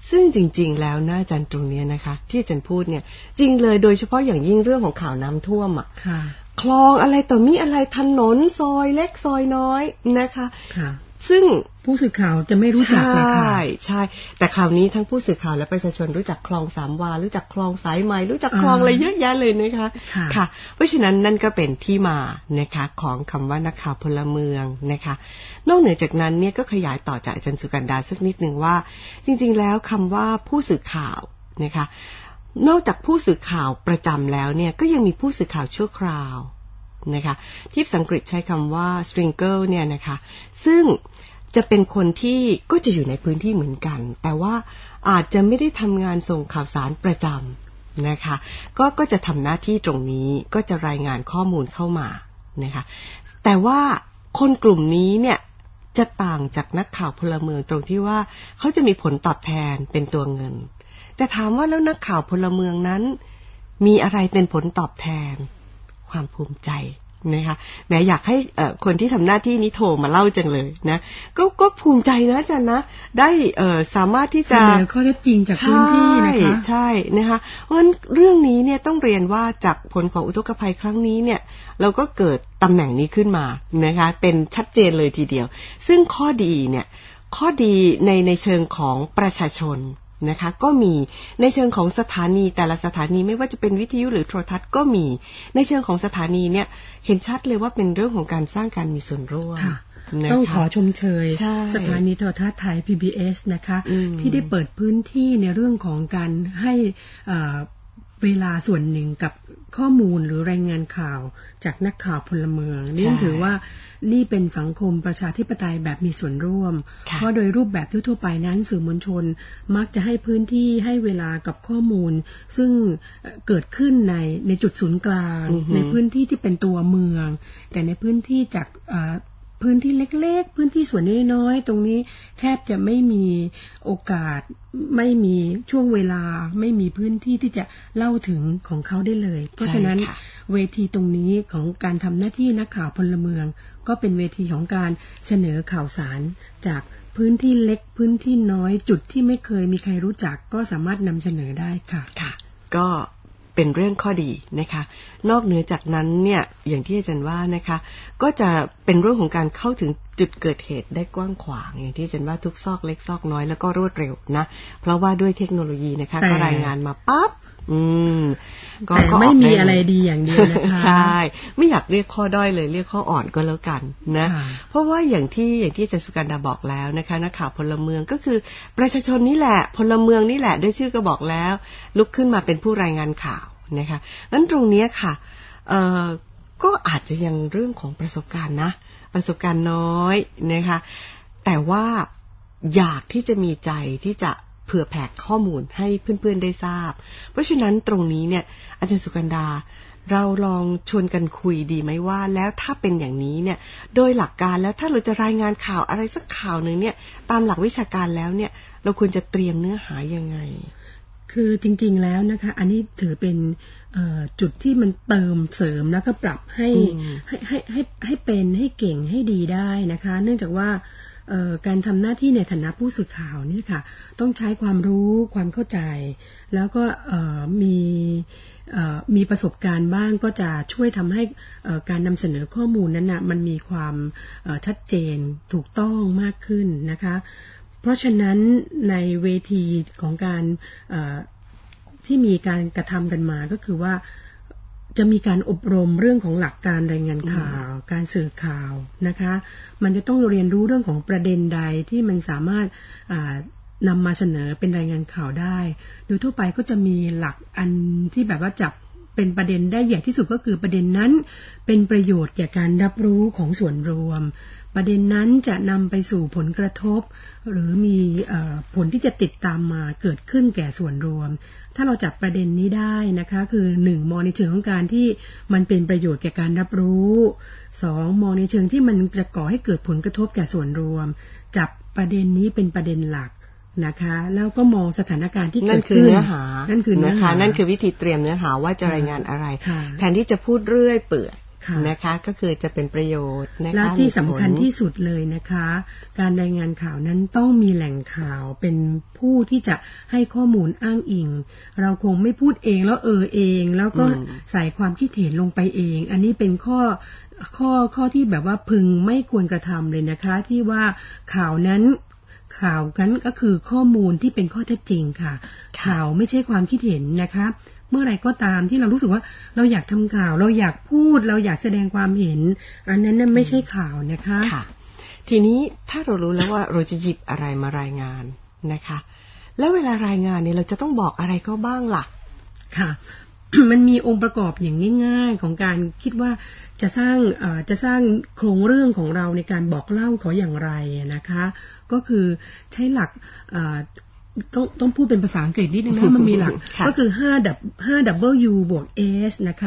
ซึ่งจริงๆแล้วนะอาจารย์ตรงนี้นะคะที่อาจารย์พูดเนี่ยจริงเลยโดยเฉพาะอย่างยิ่งเรื่องของข่าวน้ำท่วมอ่ะคลองอะไรต่อมีอะไรถนนซอยเล็กซอยน้อยนะคะซึ่งผู้สื่อข่าวจะไม่รู้จักเลยค่ะใช่แต่คราวนี้ทั้งผู้สื่อข่าวและประชาชนรู้จักคลองสามวารู้จักคลองสายไหมรู้จักคลองอะไรเยอะแยะเลยนะคะค่ะเพราะฉะนั้นนั่นก็เป็นที่มานะคะของคำว่านักข่าวพลเมืองนะคะนอกเหนือจากนั้นเนี่ยก็ขยายต่อจากอาจารย์สุกันดาสักนิดนึงว่าจริงๆแล้วคำว่าผู้สื่อข่าวนะคะนอกจากผู้สื่อข่าวประจำแล้วเนี่ยก็ยังมีผู้สื่อข่าวชั่วคราวนะคะที่ภาษาอังกฤษใช้คำว่า stringer เนี่ยนะคะซึ่งจะเป็นคนที่ก็จะอยู่ในพื้นที่เหมือนกันแต่ว่าอาจจะไม่ได้ทำงานส่งข่าวสารประจำนะคะก็จะทำหน้าที่ตรงนี้ก็จะรายงานข้อมูลเข้ามานะคะแต่ว่าคนกลุ่มนี้เนี่ยจะต่างจากนักข่าวพลเมืองตรงที่ว่าเขาจะมีผลตอบแทนเป็นตัวเงินแต่ถามว่าแล้วนักข่าวพลเมืองนั้นมีอะไรเป็นผลตอบแทนความภูมิใจนะคะแม้อยากให้คนที่ทำหน้าที่นี้โทรมาเล่าจังเลยนะก็ภูมิใจนะอาจารย์นะได้สามารถที่จะเสนอข้อเท็จจริงจากพื้นที่นะคะใช่นะคะเพราะฉะนั้นเรื่องนี้เนี่ยต้องเรียนว่าจากผลของอุทกภัยครั้งนี้เนี่ยเราก็เกิดตำแหน่งนี้ขึ้นมานะคะเป็นชัดเจนเลยทีเดียวซึ่งข้อดีเนี่ยข้อดีในเชิงของประชาชนนะคะก็มีในเชิงของสถานีแต่ละสถานีไม่ว่าจะเป็นวิทยุหรือโทรทัศน์ก็มีในเชิงของสถานีเนี่ยเห็นชัดเลยว่าเป็นเรื่องของการสร้างการมีส่วนร่วมต้องขอชมเชยสถานีโทรทัศน์ไทย PBS นะคะที่ได้เปิดพื้นที่ในเรื่องของการให้เวลาส่วนหนึ่งกับข้อมูลหรือรายงานข่าวจากนักข่าวพลเมืองนี่ถือว่านี่เป็นสังคมประชาธิปไตยแบบมีส่วนร่วมเพราะโดยรูปแบบทั่วไปนั้นสื่อมวลชนมักจะให้พื้นที่ให้เวลากับข้อมูลซึ่งเกิดขึ้นในจุดศูนย์กลางในพื้นที่ที่เป็นตัวเมืองแต่ในพื้นที่จากพื้นที่เล็กๆพื้นที่ส่วนน้อยๆตรงนี้แทบจะไม่มีโอกาสไม่มีช่วงเวลาไม่มีพื้นที่ที่จะเล่าถึงของเขาได้เลยเพราะฉะนั้นเวทีตรงนี้ของการทำหน้าที่นักข่าวพลเมืองก็เป็นเวทีของการเสนอข่าวสารจากพื้นที่เล็กพื้นที่น้อยจุดที่ไม่เคยมีใครรู้จักก็สามารถนำเสนอได้ค่ะค่ะก็เป็นเรื่องข้อดีนะคะนอกเหนือจากนั้นเนี่ยอย่างที่อาจารย์ว่านะคะก็จะเป็นเรื่องของการเข้าถึงจุดเกิดเหตุได้กว้างขวางอย่างที่อาจารย์ว่าทุกซอกเล็กซอกน้อยแล้วก็รวดเร็วนะเพราะว่าด้วยเทคโนโลยีนะคะก็รายงานมาปั๊บก็ไม่มีอะไรดีอย่างเดียวนะคะใช่ไม่อยากเรียกข้อด้อยเลยเรียกข้ออ่อนก็แล้วกันนะเพราะว่าอย่างที่อาจารย์สุกันดาบอกแล้วนะคะนักข่าวพลเมืองก็คือประชาชนนี่แหละพลเมืองนี่แหละด้วยชื่อก็บอกแล้วลุกขึ้นมาเป็นผู้รายงานข่าวนะคะงั้นตรงนี้ค่ะก็อาจจะยังเรื่องของประสบการณ์นะประสบการณ์น้อยนะคะแต่ว่าอยากที่จะมีใจที่จะเผื่อแผ่ข้อมูลให้เพื่อนๆได้ทราบเพราะฉะนั้นตรงนี้เนี่ยอาจารย์สุกันดาเราลองชวนกันคุยดีไหมว่าแล้วถ้าเป็นอย่างนี้เนี่ยโดยหลักการแล้วถ้าเราจะรายงานข่าวอะไรสักข่าวหนึ่งเนี่ยตามหลักวิชาการแล้วเนี่ยเราควรจะเตรียมเนื้อหายังไงคือจริงๆแล้วนะคะอันนี้ถือเป็นจุดที่มันเติมเสริมแล้วก็ปรับให้เป็นให้เก่งให้ดีได้นะคะเนื่องจากว่าการทำหน้าที่ในฐานะผู้สื่อข่าวนี่ค่ะต้องใช้ความรู้ความเข้าใจแล้วก็มีประสบการณ์บ้างก็จะช่วยทำให้การนำเสนอข้อมูลนั้นนะมันมีความชัดเจนถูกต้องมากขึ้นนะคะเพราะฉะนั้นในเวทีของการที่มีการกระทำกันมาก็คือว่าจะมีการอบรมเรื่องของหลักการรายงานข่าวการสื่อข่าวนะคะมันจะต้องเรียนรู้เรื่องของประเด็นใดที่มันสามารถนำมาเสนอเป็นรายงานข่าวได้โดยทั่วไปก็จะมีหลักอันที่แบบว่าจับเป็นประเด็นได้ใหญ่ที่สุดก็คือประเด็นนั้นเป็นประโยชน์แก่การรับรู้ของส่วนรวมประเด็นนั้นจะนำไปสู่ผลกระทบหรือมีผลที่จะติดตามมาเกิดขึ้นแก่ส่วนรวมถ้าเราจับประเด็นนี้ได้นะคะคือ1มองในเชิงของการที่มันเป็นประโยชน์แก่การรับรู้2มองในเชิงที่มันจะก่อให้เกิดผลกระทบแก่ส่วนรวมจับประเด็นนี้เป็นประเด็นหลักนะคะแล้วก็มองสถานการณ์ที่เกิดขึ้นนั่นคือเนื้อหานั่นคือวิธีเตรียมเนื้อหาว่าจะรายงานอะไรแทนที่จะพูดเรื่อยเปื่อยนะคะก็คือจะเป็นประโยชน์นะคะและที่สำคัญที่สุดเลยนะคะการรายงานข่าวนั้นต้องมีแหล่งข่าวเป็นผู้ที่จะให้ข้อมูลอ้างอิงเราคงไม่พูดเองแล้วเองแล้วก็ใส่ความคิดเห็นลงไปเองอันนี้เป็นข้อที่แบบว่าพึงไม่ควรกระทำเลยนะคะที่ว่าข่าวนั้นก็คือข้อมูลที่เป็นข้อเท็จจริงค่ะข่าวไม่ใช่ความคิดเห็นนะคะเมื่อไรก็ตามที่เรารู้สึกว่าเราอยากทำข่าวเราอยากพูดเราอยากแสดงความเห็นอันนั้นน่ะไม่ใช่ข่าวนะคะค่ะทีนี้ถ้าเรารู้แล้วว่าเราจะหยิบอะไรมารายงานนะคะแล้วเวลารายงานเนี่ยเราจะต้องบอกอะไรก็บ้างล่ะค่ะ มันมีองค์ประกอบอย่างง่ายๆของการคิดว่าจะสร้างโครงเรื่องของเราในการบอกเล่าเขาอย่างไรนะคะก็คือใช้หลักต้องพูดเป็นภาษาอังกฤษนิดนึงนะ มันมีหลัก ก็คือ5W บวก S นะคะ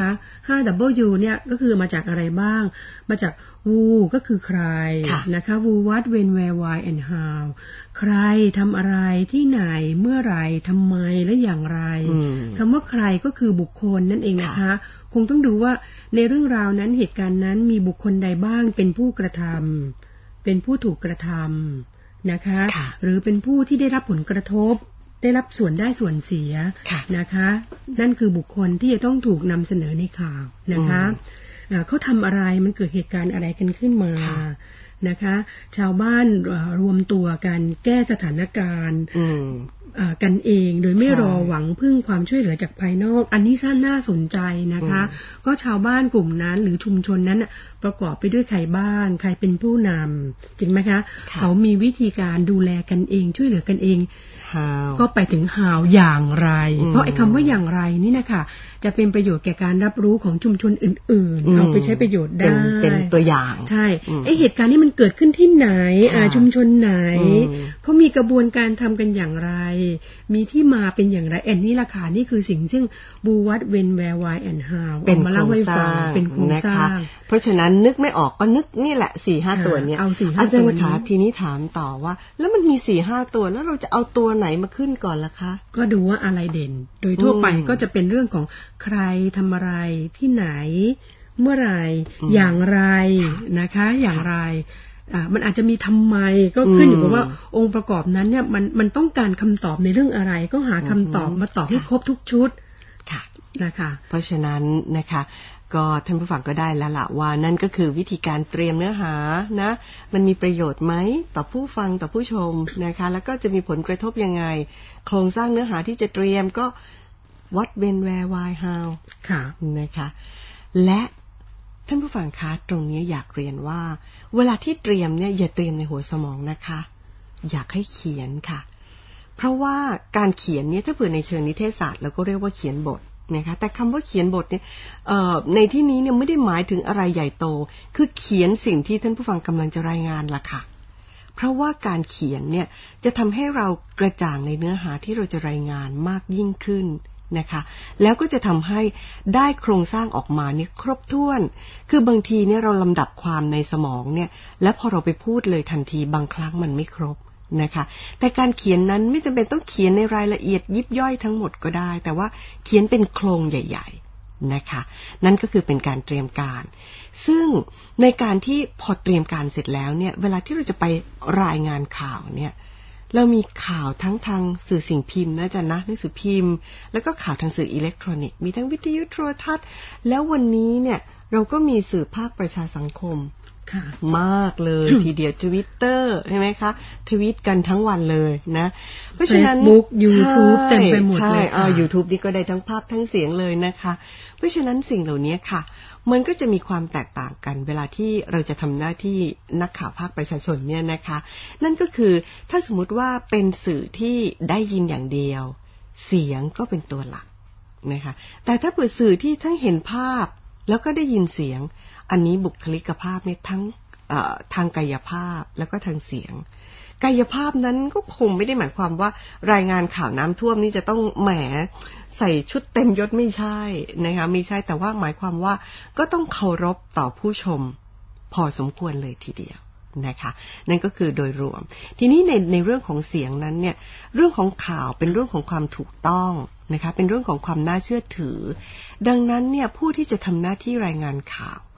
5W เนี่ยก็คือมาจากอะไรบ้างมาจาก Who ก็คือใครนะคะ Who What When Where Why and How ใครทำอะไรที่ไหนเมื่อไรทำไมและอย่างไรคำว่าใครก็คือบุคคลนั่นเองนะคะคงต้องดูว่าในเรื่องราวนั้นเหตุการณ์นั้นมีบุคคลใดบ้างเป็นผู้กระทำเป็นผู้ถูกกระทำนะคะหรือเป็นผู้ที่ได้รับผลกระทบได้รับส่วนได้ส่วนเสียนะคะนั่นคือบุคคลที่จะต้องถูกนำเสนอในข่าวนะคะเขาทำอะไรมันเกิดเหตุการณ์อะไรกันขึ้นมานะคะชาวบ้านรวมตัวกันแก้สถานการณ์กันเองโดยไม่รอหวังพึ่งความช่วยเหลือจากภายนอกอันนี้น่าสนใจนะคะก็ชาวบ้านกลุ่มนั้นหรือชุมชนนั้นประกอบไปด้วยใครบ้างใครเป็นผู้นำจริงไหมคะเขามีวิธีการดูแลกันเองช่วยเหลือกันเองก็ไปถึง how อย่างไรเพราะไอ้คำว่าอย่างไรนี่นะคะจะเป็นประโยชน์แก่การรับรู้ของชุมชนอื่นๆเอาไปใช้ประโยชน์ได้เป็นตัวอย่างใช่ไอ้เหตุการณ์นี้มันเกิดขึ้นที่ไหนชุมชนไหนเขามีกระบวนการทำกันอย่างไรมีที่มาเป็นอย่างไรอันนี้ราคานี่คือสิ่งซึ่ง Who What When Where Why and How เป็นมาเล่าให้ฟังเป็นโครงสร้างเพราะฉะนั้นนึกไม่ออกก็นึกนี่แหละ 4-5 ตัวเนี้ยอาจารย์คะทีนี้ถามต่อว่าแล้วมันมี 4-5 ตัวแล้วเราจะเอาตัวไหนมาขึ้นก่อนล่ะคะก็ดูว่าอะไรเด่นโดยทั่วไปก็จะเป็นเรื่องของใครทำอะไรที่ไหนเมื่อไรอย่างไรนะคะอย่างไรมันอาจจะมีทำไมก็ขึ้นอยู่กับว่าองค์ประกอบนั้นเนี่ยมันต้องการคำตอบในเรื่องอะไรก็หาคำตอบมาตอบให้ครบทุกชุดนะคะเพราะฉะนั้นนะคะก็ท่านผู้ฟังก็ได้แล้วล่ะว่านั่นก็คือวิธีการเตรียมเนื้อหานะมันมีประโยชน์ไหมต่อผู้ฟังต่อผู้ชมนะคะแล้วก็จะมีผลกระทบยังไงโครงสร้างเนื้อหาที่จะเตรียมก็ what when where why how ค่ะนะคะและท่านผู้ฟังคะตรงนี้อยากเรียนว่าเวลาที่เตรียมเนี่ยอย่าเตรียมในหัวสมองนะคะอยากให้เขียนค่ะเพราะว่าการเขียนเนี่ยถ้าเผื่อในเชิงนิเทศศาสตร์เราก็เรียกว่าเขียนบทนะคะแต่คำว่าเขียนบทเนี่ยในที่นี้เนี่ยไม่ได้หมายถึงอะไรใหญ่โตคือเขียนสิ่งที่ท่านผู้ฟังกำลังจะรายงานล่ะค่ะเพราะว่าการเขียนเนี่ยจะทำให้เรากระจ่างในเนื้อหาที่เราจะรายงานมากยิ่งขึ้นนะคะแล้วก็จะทำให้ได้โครงสร้างออกมาเนี่ยครบถ้วนคือบางทีเนี่ยเราลำดับความในสมองเนี่ยและพอเราไปพูดเลยทันทีบางครั้งมันไม่ครบนะคะแต่การเขียนนั้นไม่จำเป็นต้องเขียนในรายละเอียดยิบย่อยทั้งหมดก็ได้แต่ว่าเขียนเป็นโครงใหญ่ๆนะคะนั่นก็คือเป็นการเตรียมการซึ่งในการที่พอเตรียมการเสร็จแล้วเนี่ยเวลาที่เราจะไปรายงานข่าวเนี่ยเรามีข่าวทั้งทางสื่อสิ่งพิมพ์นะจ๊ะนะหนังสือพิมพ์แล้วก็ข่าวทางสื่ออิเล็กทรอนิกส์มีทั้งวิทยุโทรทัศน์แล้ววันนี้เนี่ยเราก็มีสื่อภาคประชาสังคมมากเลยทีเดียว Twitter ใช่ไหมคะทวีตกันทั้งวันเลยนะเพราะฉะนั้น Facebook YouTube เต็มไปหมดเลยค่ะ YouTube นี่ก็ได้ทั้งภาพทั้งเสียงเลยนะคะเพราะฉะนั้นสิ่งเหล่านี้ค่ะมันก็จะมีความแตกต่างกันเวลาที่เราจะทำหน้าที่นักข่าวภาคประชาชนเนี่ยนะคะนั่นก็คือถ้าสมมุติว่าเป็นสื่อที่ได้ยินอย่างเดียวเสียงก็เป็นตัวหลักนะคะแต่ถ้าเปิดสื่อที่ทั้งเห็นภาพแล้วก็ได้ยินเสียงอันนี้บุคลิกภาพเนี่ยทั้งทางกายภาพแล้วก็ทางเสียงกายภาพนั้นก็คงไม่ได้หมายความว่ารายงานข่าวน้ำท่วมนี่จะต้องแหมใส่ชุดเต็มยศไม่ใช่นะคะไม่ใช่แต่ว่าหมายความว่าก็ต้องเคารพต่อผู้ชมพอสมควรเลยทีเดียวนะคะนั่นก็คือโดยรวมทีนี้ในเรื่องของเสียงนั้นเนี่ยเรื่องของข่าวเป็นเรื่องของความถูกต้องนะคะเป็นเรื่องของความน่าเชื่อถือดังนั้นเนี่ยผู้ที่จะทำหน้าที่รายงานข่าว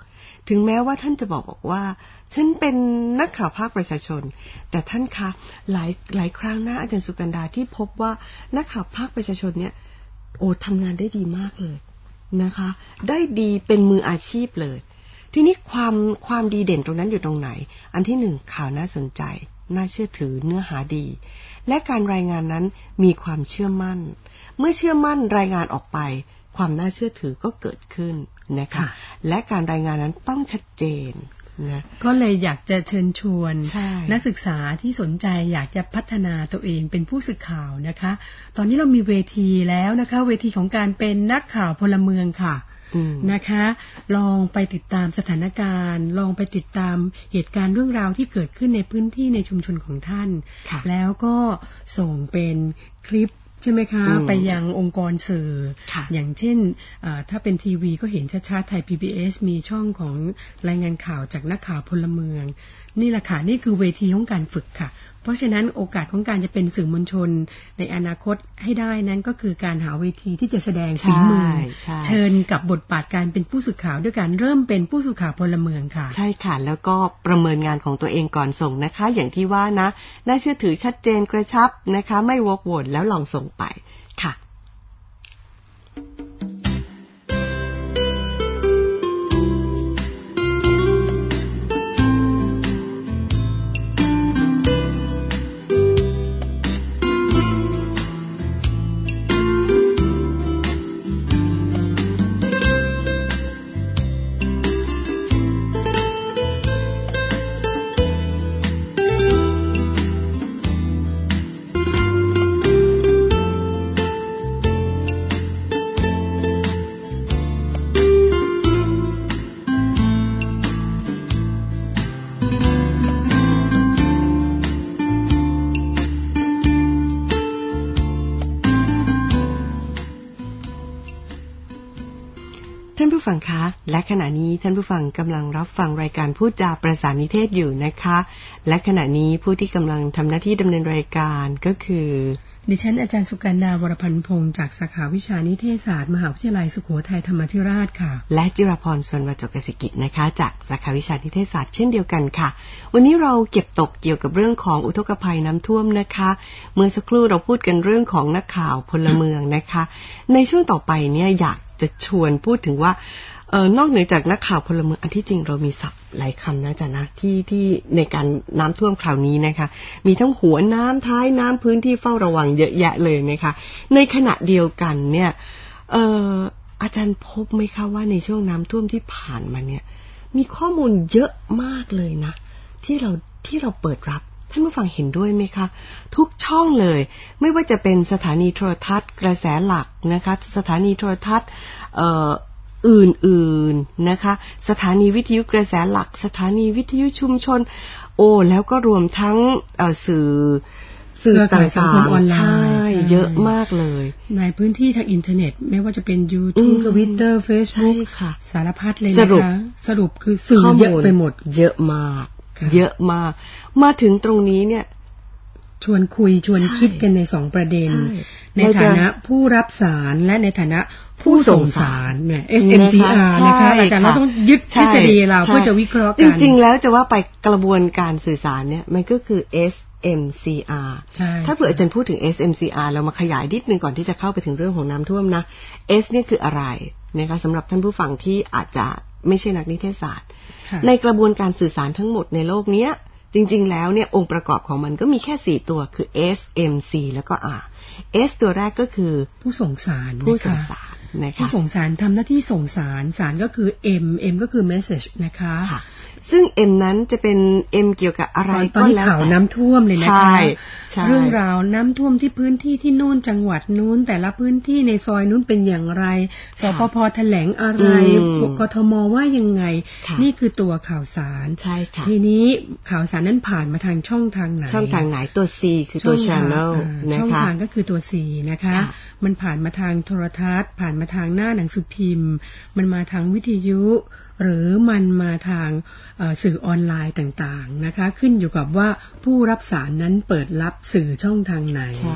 ถึงแม้ว่าท่านจะบอกว่าฉันเป็นนักข่าวภาคประชาชนแต่ท่านคะหลายครั้งนะอาจารย์สุกันดาที่พบว่านักข่าวภาคประชาชนเนี่ยทำงานได้ดีมากเลยนะคะได้ดีเป็นมืออาชีพเลยทีนี้ความดีเด่นตรงนั้นอยู่ตรงไหนอันที่หนึ่งข่าวน่าสนใจน่าเชื่อถือเนื้อหาดีและการรายงานนั้นมีความเชื่อมั่นเมื่อเชื่อมั่นรายงานออกไปความน่าเชื่อถือก็เกิดขึ้นนะคะและการรายงานนั้นต้องชัดเจนนะก็เลยอยากจะเชิญชวนนักศึกษาที่สนใจอยากจะพัฒนาตัวเองเป็นผู้สื่อข่าวนะคะตอนนี้เรามีเวทีแล้วนะคะเวทีของการเป็นนักข่าวพลเมืองค่ะนะคะลองไปติดตามสถานการณ์ลองไปติดตามเหตุการณ์เรื่องราวที่เกิดขึ้นในพื้นที่ในชุมชนของท่านแล้วก็ส่งเป็นคลิปใช่ไหมคะไปยังองค์กรสื่ออย่างเช่นถ้าเป็นทีวีก็เห็นชัดๆไทย PBS มีช่องของรายงานข่าวจากนักข่าวพลเมืองนี่แหละค่ะนี่คือเวทีของการฝึกค่ะเพราะฉะนั้นโอกาสของการจะเป็นสื่อมวลชนในอนาคตให้ได้นั้นก็คือการหาเวทีที่จะแสดงฝีมือเชิญกับบทบาทการเป็นผู้สื่อข่าวด้วยการเริ่มเป็นผู้สื่อข่าวพลเมืองค่ะใช่ค่ะแล้วก็ประเมินงานของตัวเองก่อนส่งนะคะอย่างที่ว่านะน่าเชื่อถือชัดเจนกระชับนะคะไม่วกวนแล้วลองส่งไปค่ะ ท่านผู้ฟังคะและขณะนี้ท่านผู้ฟังกำลังรับฟังรายการพูดจาประสานนิเทศอยู่นะคะและขณะนี้ผู้ที่กำลังทำหน้าที่ดำเนินรายการก็คือดิฉันอาจารย์สุกันดาวรพันธ์พงศ์จากสาขาวิชานิเทศศาสตร์มหาวิทยาลัยสุโขทัยธรรมาธิราชค่ะและจิรพร สุวรรณวจกสิกิจนะคะจากสาขาวิชานิเทศศาสตร์เช่นเดียวกันค่ะวันนี้เราเก็บตกเกี่ยวกับเรื่องของอุทกภัยน้ำท่วมนะคะเมื่อสักครู่เราพูดกันเรื่องของนักข่าวพลเมืองนะคะในช่วงต่อไปเนี่ยอยากจะชวนพูดถึงว่านอกเหนือจากนักข่าวพลเมืองอันที่จริงเรามีศัพท์หลายคำนะจ๊ะนะที่ในการน้ำท่วมคราวนี้นะคะมีทั้งหัวน้ำท้ายน้ำพื้นที่เฝ้าระวังเยอะแยะเลยนะคะในขณะเดียวกันเนี่ยอาจารย์พบไหมคะว่าในช่วงน้ำท่วมที่ผ่านมาเนี่ยมีข้อมูลเยอะมากเลยนะที่เราเปิดรับท่านผู้ฟังเห็นด้วยไหมคะทุกช่องเลยไม่ว่าจะเป็นสถานีโทรทัศน์กระแสหลักนะคะสถานีโทรทัศน์อื่นๆนะคะสถานีวิทยุกระแสหลักสถานีวิทยุชุมชนแล้วก็รวมทั้งสื่อต่างๆใช่เยอะมากเลยในพื้นที่ทางอินเทอร์เน็ตไม่ว่าจะเป็น YouTube Twitter Facebook สารพัดเลยนะคะสรุปคือสื่อเยอะไปหมดเยอะมากเยอะมากมาถึงตรงนี้เนี่ยชวนคุยชวนคิดกันใน2ประเด็นในฐานะผู้รับสารและในฐานะผู้ส่งสารเนี่ย SMCR นะคะอาจารย์เราต้องยึดทฤษฎีเราเพื่อจะวิเคราะห์กันจริงๆแล้วจะว่าไปกระบวนการสื่อสารเนี่ยมันก็คือ SMCR ถ้าเผื่ออาจารย์พูดถึง SMCR เรามาขยายนิดนึงก่อนที่จะเข้าไปถึงเรื่องของน้ำท่วมนะ S เนี่ยคืออะไรนะคะสำหรับท่านผู้ฟังที่อาจจะไม่ใช่นักนิเทศศาสตร์ในกระบวนการสื่อสารทั้งหมดในโลกนี้จริงๆแล้วเนี่ยองค์ประกอบของมันก็มีแค่4ตัวคือ S M C แล้วก็ R S ตัวแรกก็คือผู้ส่งสารผู้ส่งสารนะคะผู้ส่งสารทำหน้าที่ส่งสารสารก็คือ M ก็คือ message นะคะซึ่ง M นั้นจะเป็น M เกี่ยวกับอะไรก็แล้วแต่ข่าวน้ำท่วมเลยนะคะเรื่องราวน้ำท่วมที่พื้นที่ที่โน่นจังหวัดนู้นแต่ละพื้นที่ในซอยนู้นเป็นอย่างไรสปภ.แถลงอะไรกทม.ว่ายังไงนี่คือตัวข่าวสารใช่ค่ะทีนี้ข่าวสารนั้นผ่านมาทางช่องทางไหนตัว C คือตัว channel นะคะช่องทางก็คือตัว C นะคะมันผ่านมาทางโทรทัศน์ผ่านมาทางหน้าหนังสือพิมพ์มันมาทางวิทยุหรือมันมาทางสื่อออนไลน์ต่างๆนะคะขึ้นอยู่กับว่าผู้รับสารนั้นเปิดรับสื่อช่องทางไหนใช่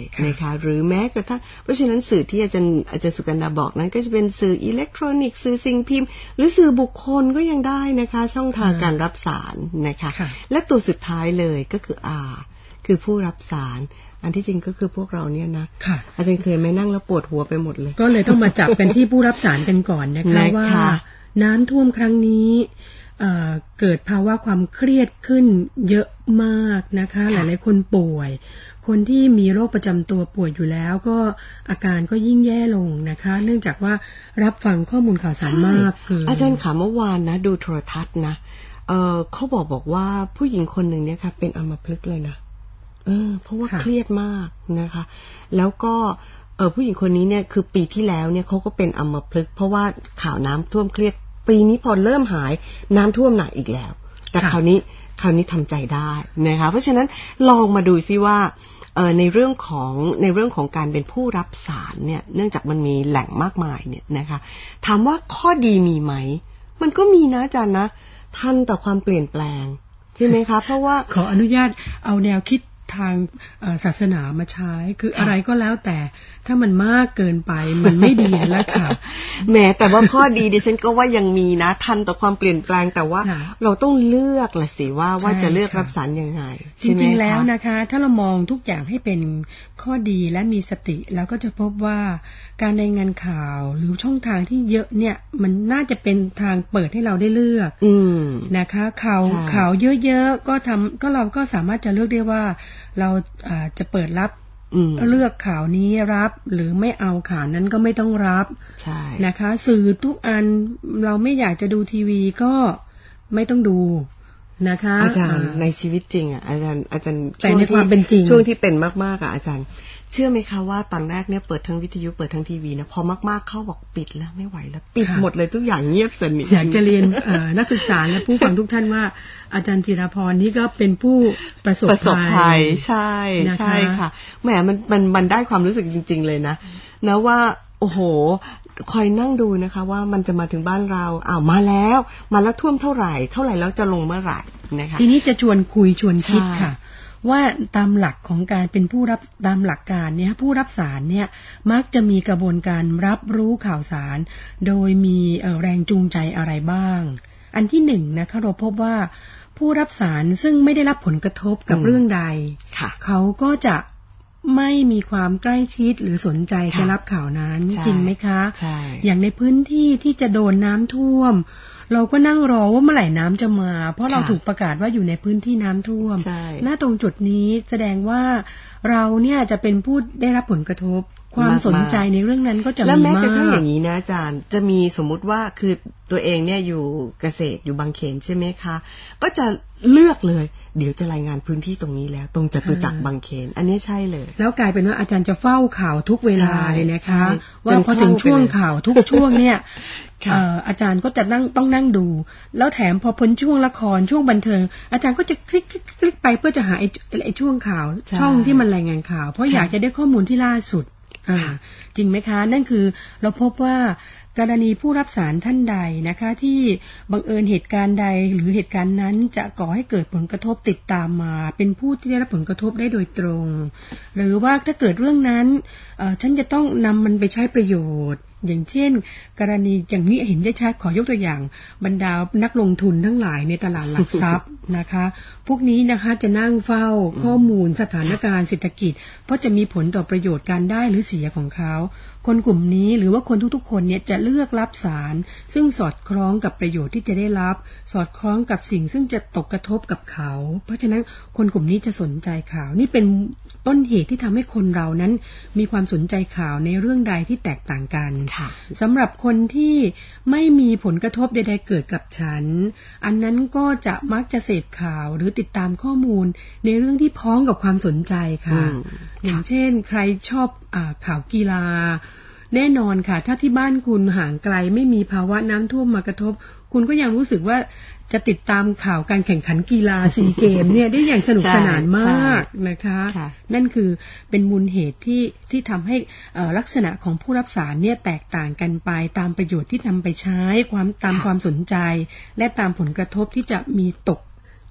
นะคะหรือแม้กระทั่งเพราะฉะนั้นสื่อที่อาจารย์สุกันดาบอกนั้นก็จะเป็นสื่ออิเล็กทรอนิกส์สื่อสิ่งพิมพ์หรือสื่อบุคคลก็ยังได้นะคะช่องทางการรับสารนะคะและตัวสุดท้ายเลยก็คือคือผู้รับสารอันที่จริงก็คือพวกเราเนี่ยนะอาจารย์เคยไม่นั่งแล้วปวดหัวไปหมดเลยก็เลยต้องมาจับเป็นที่ผู้รับสารกันก่อนนะคะว่าน้ำท่วมครั้งนี้เกิดภาวะความเครียดขึ้นเยอะมากนะคะหลายๆคนป่วยคนที่มีโรคประจำตัวป่วยอยู่แล้วก็อาการก็ยิ่งแย่ลงนะคะเนื่องจากว่ารับฟังข้อมูลข่าวสารมากเกินอาจารย์ขาเมื่อวานนะดูโทรทัศน์นะเขาบอกว่าผู้หญิงคนหนึ่งเนี่ยค่ะเป็นอัมพฤกษ์เลยนะเพราะว่าเครียดมากนะคะแล้วก็ผู้หญิงคนนี้เนี่ยคือปีที่แล้วเนี่ยเขาก็เป็นอัมพฤกษ์เพราะว่าข่าวน้ำท่วมเครียดปีนี้พอเริ่มหายน้ำท่วมหนักอีกแล้วแต่คราวนี้ทำใจได้นะคะเพราะฉะนั้นลองมาดูซิว่าในเรื่องของการเป็นผู้รับสารเนี่ยเนื่องจากมันมีแหล่งมากมายเนี่ยนะคะถามว่าข้อดีมีไหมมันก็มีนะอาจารย์นะทันต่อความเปลี่ยนแปลงใช่ไหมคะเพราะว่าขออนุญาตเอาแนวคิดทางศาสนามาใช้คืออะไรก็แล้วแต่ถ้ามันมากเกินไปมันไม่ดีแล้วค่ะแหมแต่ว่าข้อดีดิฉันก็ว่ายังมีนะทันต่อความเปลี่ยนแปลงแต่ว่าเราต้องเลือกละสิว่าจะเลือกรับสารยังไงจริงๆแล้วนะคะถ้าเรามองทุกอย่างให้เป็นข้อดีและมีสติแล้วก็จะพบว่าการรายงานข่าวหรือช่องทางที่เยอะเนี่ยมันน่าจะเป็นทางเปิดให้เราได้เลือกนะคะข่าวเยอะๆก็เราก็สามารถจะเลือกได้ว่าเราจะเปิดรับเลือกข่าวนี้รับหรือไม่เอาข่าวนั้นก็ไม่ต้องรับนะคะสื่อทุกอันเราไม่อยากจะดูทีวีก็ไม่ต้องดูนะคะอาจารย์ในชีวิตจริงอ่ะอาจารย์แต่ในความเป็นจริงช่วงที่เป็นมากๆอ่ะอาจารย์เชื่อไหมคะว่าตอนแรกเนี่ยเปิดทั้งวิทยุเปิดทั้งทีวีนะพอมากๆเข้าบอกปิดแล้วไม่ไหวแล้วปิดหมดเลยทุกอย่างเงียบสนิทอยากจะเรียนนักศึกษาและผู้ฟังทุกท่านว่าอาจารย์จิรพรนี่ก็เป็นผู้ประสบภัยใช่ใช่ค่ะแหมมันได้ความรู้สึกจริงๆเลยนะว่าโอ้โหคอยนั่งดูนะคะว่ามันจะมาถึงบ้านเรามาแล้วท่วมเท่าไหร่แล้วจะลงเมื่อไหร่นะคะทีนี้จะชวนคุยชวนคิดค่ะว่าตามหลักของการเป็นผู้รับตามหลักการเนี่ยผู้รับสารเนี่ยมักจะมีกระบวนการรับรู้ข่าวสารโดยมีแรงจูงใจอะไรบ้างอันที่หนึ่งนะคะเราพบว่าผู้รับสารซึ่งไม่ได้รับผลกระทบกับเรื่องใดเขาก็จะไม่มีความใกล้ชิดหรือสนใจจะรับข่าวนั้นจริงไหมคะอย่างในพื้นที่ที่จะโดนน้ำท่วมเราก็นั่งรอว่าเมื่อไหร่น้ำจะมาเพราะเราถูกประกาศว่าอยู่ในพื้นที่น้ำท่วมณตรงจุดนี้แสดงว่าเราเนี่ยจะเป็นผู้ได้รับผลกระทบความสนใจในเรื่องนั้นก็จะมีมากและแม้กระทั่งอย่างนี้นะอาจารย์จะมีสมมุติว่าคือตัวเองเนี่ยอยู่เกษตรอยู่บางเขนใช่ไหมคะก็จะเลือกเลยเดี๋ยวจะรายงานพื้นที่ตรงนี้แล้วตรงจตุจักรบางเขนอันนี้ใช่เลยแล้วกลายเป็นว่าอาจารย์จะเฝ้าข่าวทุกเวลาเลยนะคะว่าพอถึงช่วงข่าวทุกช่วงเนี่ยอาจารย์ก็จะต้องนั่งดูแล้วแถมพอพ้นช่วงละครช่วงบันเทิงอาจารย์ก็จะคลิกไปเพื่อจะหาไอ้ช่วงข่าวช่องที่มันรายงานข่าวเพราะอยากจะได้ข้อมูลที่ล่าสุดจริงไหมคะนั่นคือเราพบว่ากรณีผู้รับสารท่านใดนะคะที่บังเอิญเหตุการณ์ใดหรือเหตุการณ์นั้นจะก่อให้เกิดผลกระทบติดตามมาเป็นผู้ที่ได้รับผลกระทบได้โดยตรงหรือว่าถ้าเกิดเรื่องนั้นฉันจะต้องนำมันไปใช้ประโยชน์อย่างเช่นกรณีอย่างนี้เห็นได้ชัดขอยกตัวอย่างบรรดานักลงทุนทั้งหลายในตลาดหลักทรัพย์นะคะพวกนี้นะคะจะนั่งเฝ้าข้อมูลสถานการณ์เศรษฐกิจเพราะจะมีผลต่อประโยชน์การได้หรือเสียของเขาคนกลุ่มนี้หรือว่าคนทุกๆคนเนี่ยจะเลือกรับสารซึ่งสอดคล้องกับประโยชน์ที่จะได้รับสอดคล้องกับสิ่งซึ่งจะตกกระทบกับเขาเพราะฉะนั้นคนกลุ่มนี้จะสนใจข่าวนี่เป็นต้นเหตุที่ทำให้คนเรานั้นมีความสนใจข่าวในเรื่องใดที่แตกต่างกันสำหรับคนที่ไม่มีผลกระทบใดๆเกิดกับฉันอันนั้นก็จะมักจะเสพข่าวหรือติดตามข้อมูลในเรื่องที่พ้องกับความสนใจค่ะอย่างเช่นใครชอบข่าวกีฬาแน่นอนค่ะถ้าที่บ้านคุณห่างไกลไม่มีภาวะน้ำท่วมมากระทบคุณก็ยังรู้สึกว่าจะติดตามข่าวการแข่งขันกีฬาซีเกมเนี่ยได้อย่างสนุกสนานมากนะคะนั่นคือเป็นมูลเหตุที่ทำให้ลักษณะของผู้รับสารเนี่ยแตกต่างกันไปตามประโยชน์ที่นำไปใช้ตามความสนใจและตามผลกระทบที่จะมีตก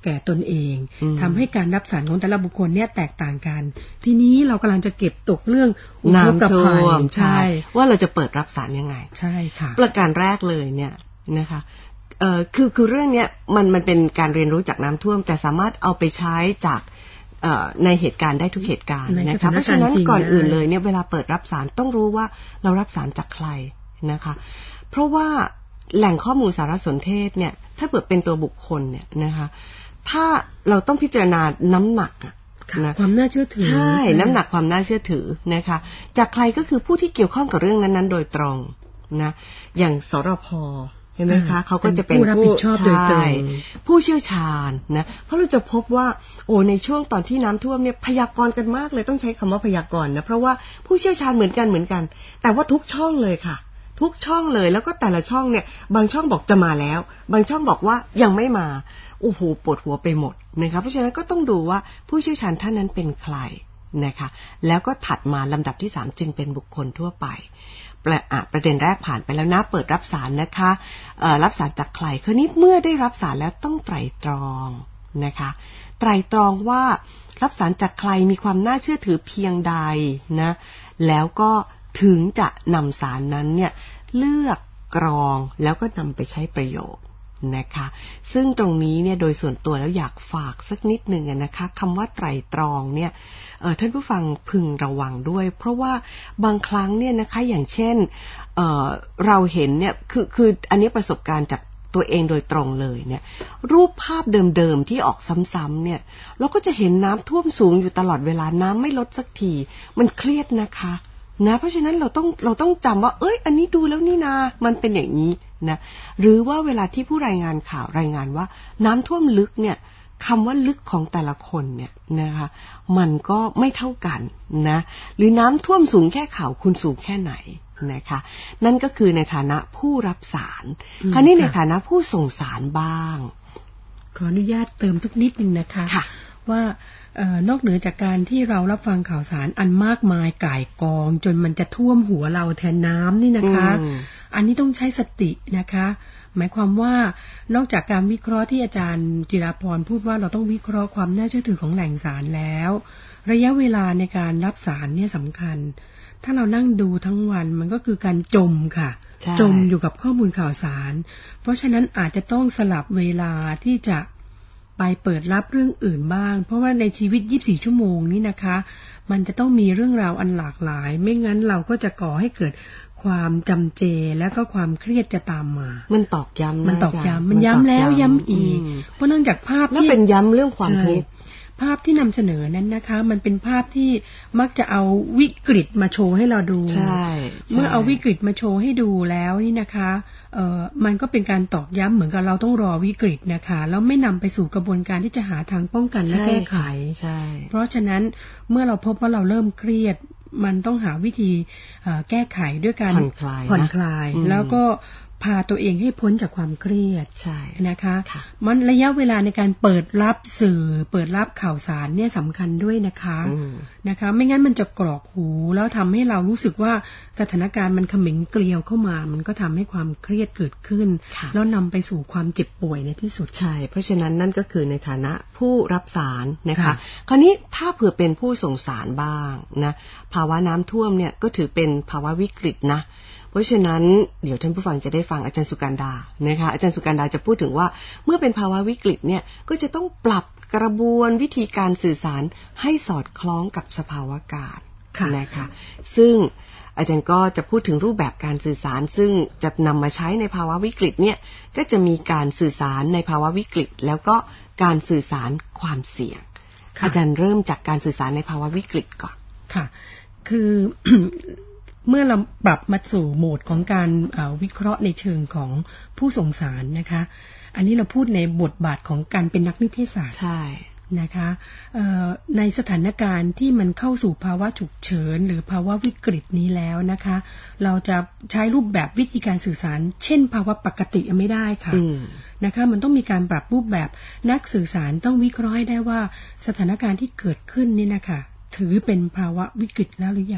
แก่ตนเองทำให้การรับสารของแต่ละบุคคลเนี่ยแตกต่างกันทีนี้เรากำลังจะเก็บตกเรื่องอุทกภัยใช่ว่าเราจะเปิดรับสารยังไงใช่ค่ะประการแรกเลยเนี่ยนะคะคือเรื่องเนี้ยมันเป็นการเรียนรู้จากน้ำท่วมแต่สามารถเอาไปใช้จากในเหตุการณ์ได้ทุกเหตุการณ์นะคะเพราะฉะนั้นก่อนอื่นเลยเนี่ยเวลาเปิดรับสารต้องรู้ว่าเรารับสารจากใครนะคะเพราะว่าแหล่งข้อมูลสารสนเทศเนี่ยถ้าเปิดเป็นตัวบุคคลเนี่ยนะคะถ้าเราต้องพิจารณาน้ำหนักนะความน่าเชื่อถือใช่น้ำหนักความน่าเชื่อถือนะคะจากใครก็คือผู้ที่เกี่ยวข้องกับเรื่องนั้นๆโดยตรงนะอย่างสรพ.เห็นไหมคะเขาก็จะเป็นผู้รับผิดชอบโดยตรงผู้เชี่ยวชาญนะเพราะเราจะพบว่าในช่วงตอนที่น้ำท่วมเนี่ยพยากรณ์กันมากเลยต้องใช้คำว่าพยากรณ์นะเพราะว่าผู้เชี่ยวชาญเหมือนกันแต่ว่าทุกช่องเลยค่ะทุกช่องเลยแล้วก็แต่ละช่องเนี่ยบางช่องบอกจะมาแล้วบางช่องบอกว่ายังไม่มาโอ้โหปวดหัวไปหมดนะคะเพราะฉะนั้นก็ต้องดูว่าผู้เชี่ยวชาญท่านนั้นเป็นใครนะคะแล้วก็ถัดมาลำดับที่3จึงเป็นบุคคลทั่วไปประเด็นแรกผ่านไปแล้วนะเปิดรับสารนะคะรับสารจากใครคราวนี้เมื่อได้รับสารแล้วต้องไตร่ตรองนะคะไตร่ตรองว่ารับสารจากใครมีความน่าเชื่อถือเพียงใดนะแล้วก็ถึงจะนำสารนั้นเนี่ยเลือกกรองแล้วก็นำไปใช้ประโยชน์นะคะซึ่งตรงนี้เนี่ยโดยส่วนตัวแล้วอยากฝากสักนิดนึงนะคะคำว่าไตร่ตรองเนี่ยท่านผู้ฟังพึงระวังด้วยเพราะว่าบางครั้งเนี่ยนะคะอย่างเช่นเราเห็นเนี่ยคืออันนี้ประสบการณ์จากตัวเองโดยตรงเลยเนี่ยรูปภาพเดิมๆที่ออกซ้ำๆเนี่ยเราก็จะเห็นน้ำท่วมสูงอยู่ตลอดเวลาน้ำไม่ลดสักทีมันเครียดนะคะนะเพราะฉะนั้นเราต้องจำว่าอันนี้ดูแล้วนี่นามันเป็นอย่างนี้นะหรือว่าเวลาที่ผู้รายงานข่าวรายงานว่าน้ำท่วมลึกเนี่ยคำว่าลึกของแต่ละคนเนี่ยนะคะมันก็ไม่เท่ากันนะหรือน้ำท่วมสูงแค่เข่าคุณสูงแค่ไหนนะคะนั่นก็คือในฐานะผู้รับสารคราวนี้ในฐานะผู้ส่งสารบ้างขออนุญาตเติมทุกนิดนึงนะคะว่านอกเหนือจากการที่เรารับฟังข่าวสารอันมากมายก่ายกองจนมันจะท่วมหัวเราแทนน้ำนี่นะคะอันนี้ต้องใช้สตินะคะหมายความว่านอกจากการวิเคราะห์ที่อาจารย์จิราพรพูดว่าเราต้องวิเคราะห์ความน่าเชื่อถือของแหล่งสารแล้วระยะเวลาในการรับสารเนี่ยสำคัญถ้าเรานั่งดูทั้งวันมันก็คือการจมค่ะจมอยู่กับข้อมูลข่าวสารเพราะฉะนั้นอาจจะต้องสลับเวลาที่จะไปเปิดรับเรื่องอื่นบ้างเพราะว่าในชีวิต24ชั่วโมงนี้นะคะมันจะต้องมีเรื่องราวอันหลากหลายไม่งั้นเราก็จะก่อให้เกิดความจำเจและก็ความเครียดจะตามมามันตอกย้ำมันย้ำแล้วย้ำอีกเพราะเนื่องจากภาพที่เป็นย้ำเรื่องความทุกข์ภาพที่นำเสนอนั้นนะคะมันเป็นภาพที่มักจะเอาวิกฤตมาโชว์ให้เราดูเมื่อเอาวิกฤตมาโชว์ให้ดูแล้วนี่นะคะมันก็เป็นการตอกย้ำเหมือนกับเราต้องรอวิกฤตนะคะแล้วไม่นำไปสู่กระบวนการที่จะหาทางป้องกันและแก้ไขเพราะฉะนั้นเมื่อเราพบว่าเราเริ่มเครียดมันต้องหาวิธีแก้ไขด้วยการผ่อนคลายแล้วก็พาตัวเองให้พ้นจากความเครียดนะคะมันระยะเวลาในการเปิดรับสื่อเปิดรับข่าวสารเนี่ยสำคัญด้วยนะคะไม่งั้นมันจะกรอกหูแล้วทำให้เรารู้สึกว่าสถานการณ์มันเขม็งเกลียวเข้ามามันก็ทำให้ความเครียดเกิดขึ้นแล้วนำไปสู่ความเจ็บป่วยในที่สุดใช่เพราะฉะนั้นนั่นก็คือในฐานะผู้รับสารนะคะคราวนี้ถ้าเผื่อเป็นผู้ส่งสารบ้างนะภาวะน้ำท่วมเนี่ยก็ถือเป็นภาวะวิกฤตนะเพราะฉะนั้นเดี๋ยวท่านผู้ฟังจะได้ฟังอาจารย์สุกันดานะคะอาจารย์สุกันดาจะพูดถึงว่าเมื่อเป็นภาวะวิกฤตเนี่ยก็จะต้องปรับกระบวนวิธีการสื่อสารให้สอดคล้องกับสภาวะการนะคะซึ่งอาจารย์ก็จะพูดถึงรูปแบบการสื่อสารซึ่งจะนำมาใช้ในภาวะวิกฤตเนี่ยก็จะมีการสื่อสารในภาวะวิกฤตแล้วก็การสื่อสารความเสี่ยงอาจารย์เริ่มจากการสื่อสารในภาวะวิกฤตก่อนค่ะคือ เมื่อเราปรับมาสู่โหมดของการวิเคราะห์ในเชิงของผู้ส่งสารนะคะอันนี้เราพูดในบทบาทของการเป็นนักนิเทศศาสตร์ใช่นะคะในสถานการณ์ที่มันเข้าสู่ภาวะฉุกเฉินหรือภาวะวิกฤตนี้แล้วนะคะเราจะใช้รูปแบบวิธีการสื่อสารเช่นภาวะปกติไม่ได้ค่ะนะคะมันต้องมีการปรับรูปแบบนักสื่อสารต้องวิเคราะห์ให้ได้ว่าสถานการณ์ที่เกิดขึ้นนี่นะคะถือเป็นภาวะวิกฤตแล้วหรือยัง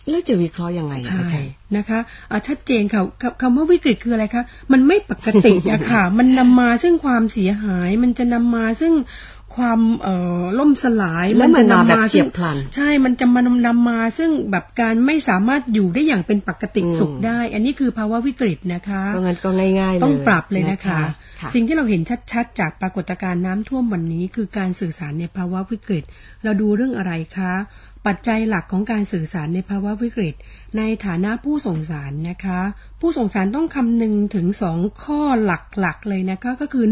แล้วจะวิเคราะห์ยังไงใช่นะคะชัดเจนค่ะคำว่าวิกฤตคืออะไรคะมันไม่ปกติอะค่ะ มันนำมาซึ่งความเสียหายมันจะนำมาซึ่งความล่มสลายมันจะนำมาเฉียบพลันใช่มันจะนำมาซึ่งแบบการไม่สามารถอยู่ได้อย่างเป็นปกติสุขได้อันนี้คือภาวะวิกฤตนะคะเพราะงั้นก็ง่ายๆเลยต้องปรับเลยนะคะสิ่งที่เราเห็นชัดๆจากปรากฏการณ์น้ำท่วมวันนี้คือการสื่อสารในภาวะวิกฤตเราดูเรื่องอะไรคะปัจจัยหลักของการสื่อสารในภาวะวิกฤตในฐานะผู้ส่งสารนะคะผู้ส่งสารต้องคำนึงถึง2ข้อหลักๆเลยนะคะก็คือ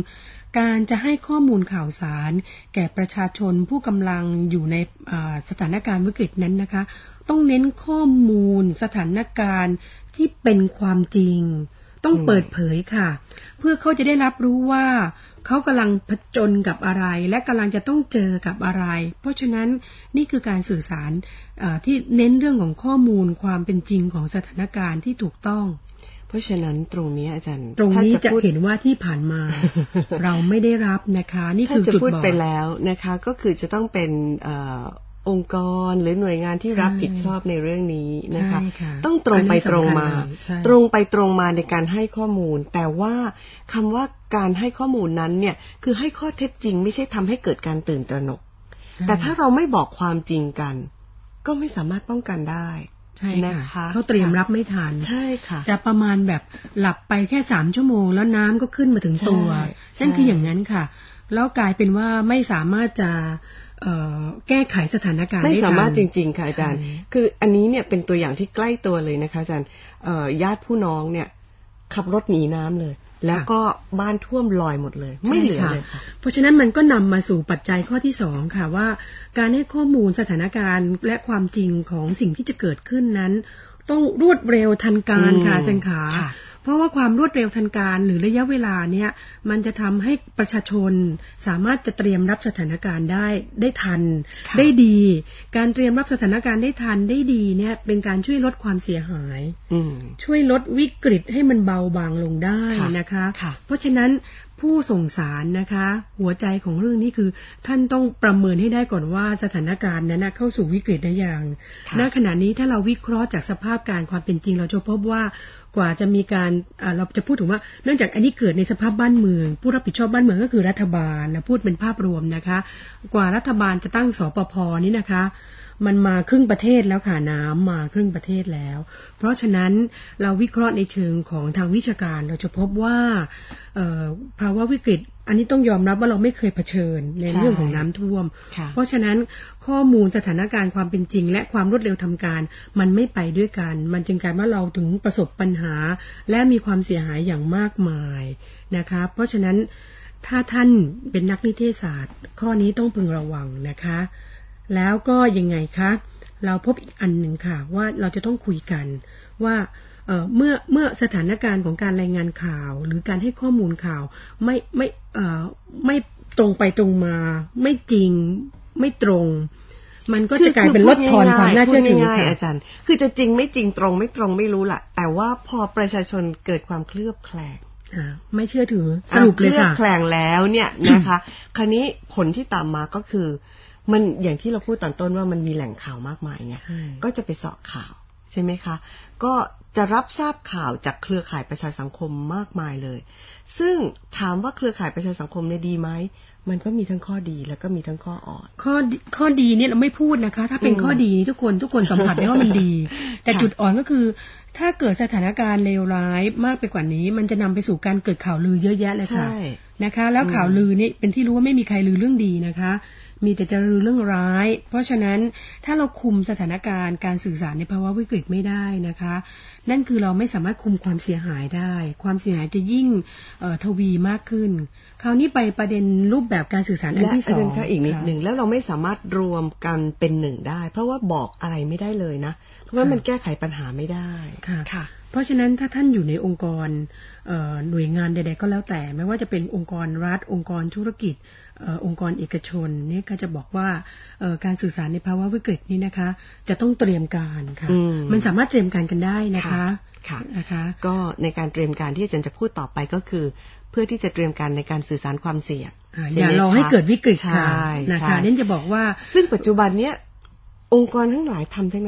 1การจะให้ข้อมูลข่าวสารแก่ประชาชนผู้กำลังอยู่ในสถานการณ์วิกฤตนั้นนะคะต้องเน้นข้อมูลสถานการณ์ที่เป็นความจริงต้องเปิดเผยค่ะเพื่อเขาจะได้รับรู้ว่าเขากำลังผจญกับอะไรและกำลังจะต้องเจอกับอะไรเพราะฉะนั้นนี่คือการสื่อสารที่เน้นเรื่องของข้อมูลความเป็นจริงของสถานการณ์ที่ถูกต้องเพราะฉะนั้นตรงนี้อาจารย์ตรงนี้จะเห็นว่าที่ผ่านมา เราไม่ได้รับนะคะนี่คือจุดบอดถ้าจะพูดไปแล้วนะคะก็คือจะต้องเป็นองค์กรหรือหน่วยงานที่รับผิดชอบในเรื่องนี้นะคะต้องตรงไปตรงมาในการให้ข้อมูลแต่ว่าคำว่าการให้ข้อมูลนั้นเนี่ยคือให้ข้อเท็จจริงไม่ใช่ทำให้เกิดการตื่นตระหนกแต่ถ้าเราไม่บอกความจริงกันก็ไม่สามารถป้องกันได้ใช่ค่ะเขาเตรียมรับไม่ทันใช่ค่ะจะประมาณแบบหลับไปแค่3 ชั่วโมงแล้วน้ำก็ขึ้นมาถึงตัวนั่นคืออย่างนั้นค่ะแล้วกลายเป็นว่าไม่สามารถจะแก้ไขสถานการณ์ไม่สามารถจริงๆค่ะอาจารย์คืออันนี้เนี่ยเป็นตัวอย่างที่ใกล้ตัวเลยนะคะอาจารย์ญาติผู้น้องเนี่ยขับรถหนีน้ำเลยแล้วก็บ้านท่วมลอยหมดเลยไม่เหลือเลยค่ะเพราะฉะนั้นมันก็นำมาสู่ปัจจัยข้อที่2ค่ะว่าการให้ข้อมูลสถานการณ์และความจริงของสิ่งที่จะเกิดขึ้นนั้นต้องรวดเร็วทันการค่ะอาจารย์ขาเพราะว่าความรวดเร็วทันการหรือระยะเวลาเนี่ยมันจะทำให้ประชาชนสามารถจะเตรียมรับสถานการณ์ได้ทันได้ดีการเตรียมรับสถานการณ์ได้ทันได้ดีเนี่ยเป็นการช่วยลดความเสียหายช่วยลดวิกฤตให้มันเบาบางลงได้นะคะเพราะฉะนั้นผู้ส่งสารนะคะหัวใจของเรื่องนี้คือท่านต้องประเมินให้ได้ก่อนว่าสถานการณ์นั้นเข้าสู่วิกฤตหรือยังณขณะนี้ถ้าเราวิเคราะห์จากสภาพการความเป็นจริงเราจะพบว่ากว่าจะมีการเราจะพูดถึงว่าเนื่องจากอันนี้เกิดในสภาพบ้านเมืองผู้รับผิดชอบบ้านเมืองก็คือรัฐบาลนะพูดเป็นภาพรวมนะคะกว่ารัฐบาลจะตั้งสปภ.นี้นะคะมันมาครึ่งประเทศแล้วค่ะน้ำมาครึ่งประเทศแล้วเพราะฉะนั้นเราวิเคราะห์ในเชิงของทางวิชาการเราจะพบว่าภาวะวิกฤตอันนี้ต้องยอมรับว่าเราไม่เคยเผชิญในเรื่องของน้ำท่วมเพราะฉะนั้นข้อมูลสถานการณ์ความเป็นจริงและความรวดเร็วทำการมันไม่ไปด้วยกันมันจึงกลายว่าเราถึงประสบปัญหาและมีความเสียหายอย่างมากมายนะคะเพราะฉะนั้นถ้าท่านเป็นนักนิเทศศาสตร์ข้อนี้ต้องพึงระวังนะคะแล้วก็ยังไงคะเราพบอีกอันหนึ่งค่ะว่าเราจะต้องคุยกันว่าเมื่อสถานการณ์ของการรายงานข่าวหรือการให้ข้อมูลข่าวไม่ตรงไปตรงมาไม่จริงไม่ตรงมันก็จะกลายเป็นลดทอนความน่าเชื่อถือค่ะอาจารย์คือจะจริงไม่จริงตรงไม่ตรงไม่รู้ล่ะแต่ว่าพอประชาชนเกิดความเคลือบแคลงไม่เชื่อถือสรุปเลยค่ะเคลือบแคลงแล้วเนี่ยนะคะคราวนี้ผลที่ตามมาก็คือมันอย่างที่เราพูดตอนต้นว่ามันมีแหล่งข่าวมากมายไงก็จะไปเสาะข่าวใช่ไหมคะก็จะรับทราบข่าวจากเครือข่ายประชาสังคมมากมายเลยซึ่งถามว่าเครือข่ายประชาสังคมเนี่ยดีไหมมันก็มีทั้งข้อดีแล้วก็มีทั้งข้ออ่อนข้อดีเนี่ยเราไม่พูดนะคะถ้าเป็นข้อดีทุกคนสัมผัสได้ว่ามันดีแต่จุดอ่อนก็คือถ้าเกิดสถานการณ์เลวร้ายมากไปกว่านี้มันจะนำไปสู่การเกิดข่าวลือเยอะแยะเลยค่ะนะคะแล้วข่าวลือนี่เป็นที่รู้ว่าไม่มีใครลือเรื่องดีนะคะมีแต่จะลือเรื่องร้ายเพราะฉะนั้นถ้าเราคุมสถานการณ์การสื่อสารในภาวะวิกฤตไม่ได้นะคะนั่นคือเราไม่สามารถคุมความเสียหายได้ความเสียหายจะยิ่งทวีมากขึ้นคราวนี้ไปประเด็นรูปแบบการสื่อสารอันที่2 อีกนิดนึงแล้วเราไม่สามารถรวมกันเป็นหนึ่งได้เพราะว่าบอกอะไรไม่ได้เลยนะเพราะว่ามันแก้ไขปัญหาไม่ได้ค่ะเพราะฉะนั้นถ้าท่านอยู่ในองค์กรหน่วยงานใดๆก็แล้วแต่ไม่ว่าจะเป็นองค์กรรัฐองค์กรธุรกิจองค์กรเอกชนนี่ก็จะบอกว่าการสื่อสารในภาวะวิกฤตนี้นะคะจะต้องเตรียมการค่ะมันสามารถเตรียมการกันได้นะคะนะคะก็ในการเตรียมการที่อาจารย์จะพูดต่อไปก็คือเพื่อที่จะเตรียมการในการสื่อสารความเสี่ยงอย่ารอให้เกิดวิกฤตค่ะนะคะนี่จะบอกว่าซึ่งปัจจุบันเนี้ยองค์กรทั้งหลายทำทั้งนั้นเลย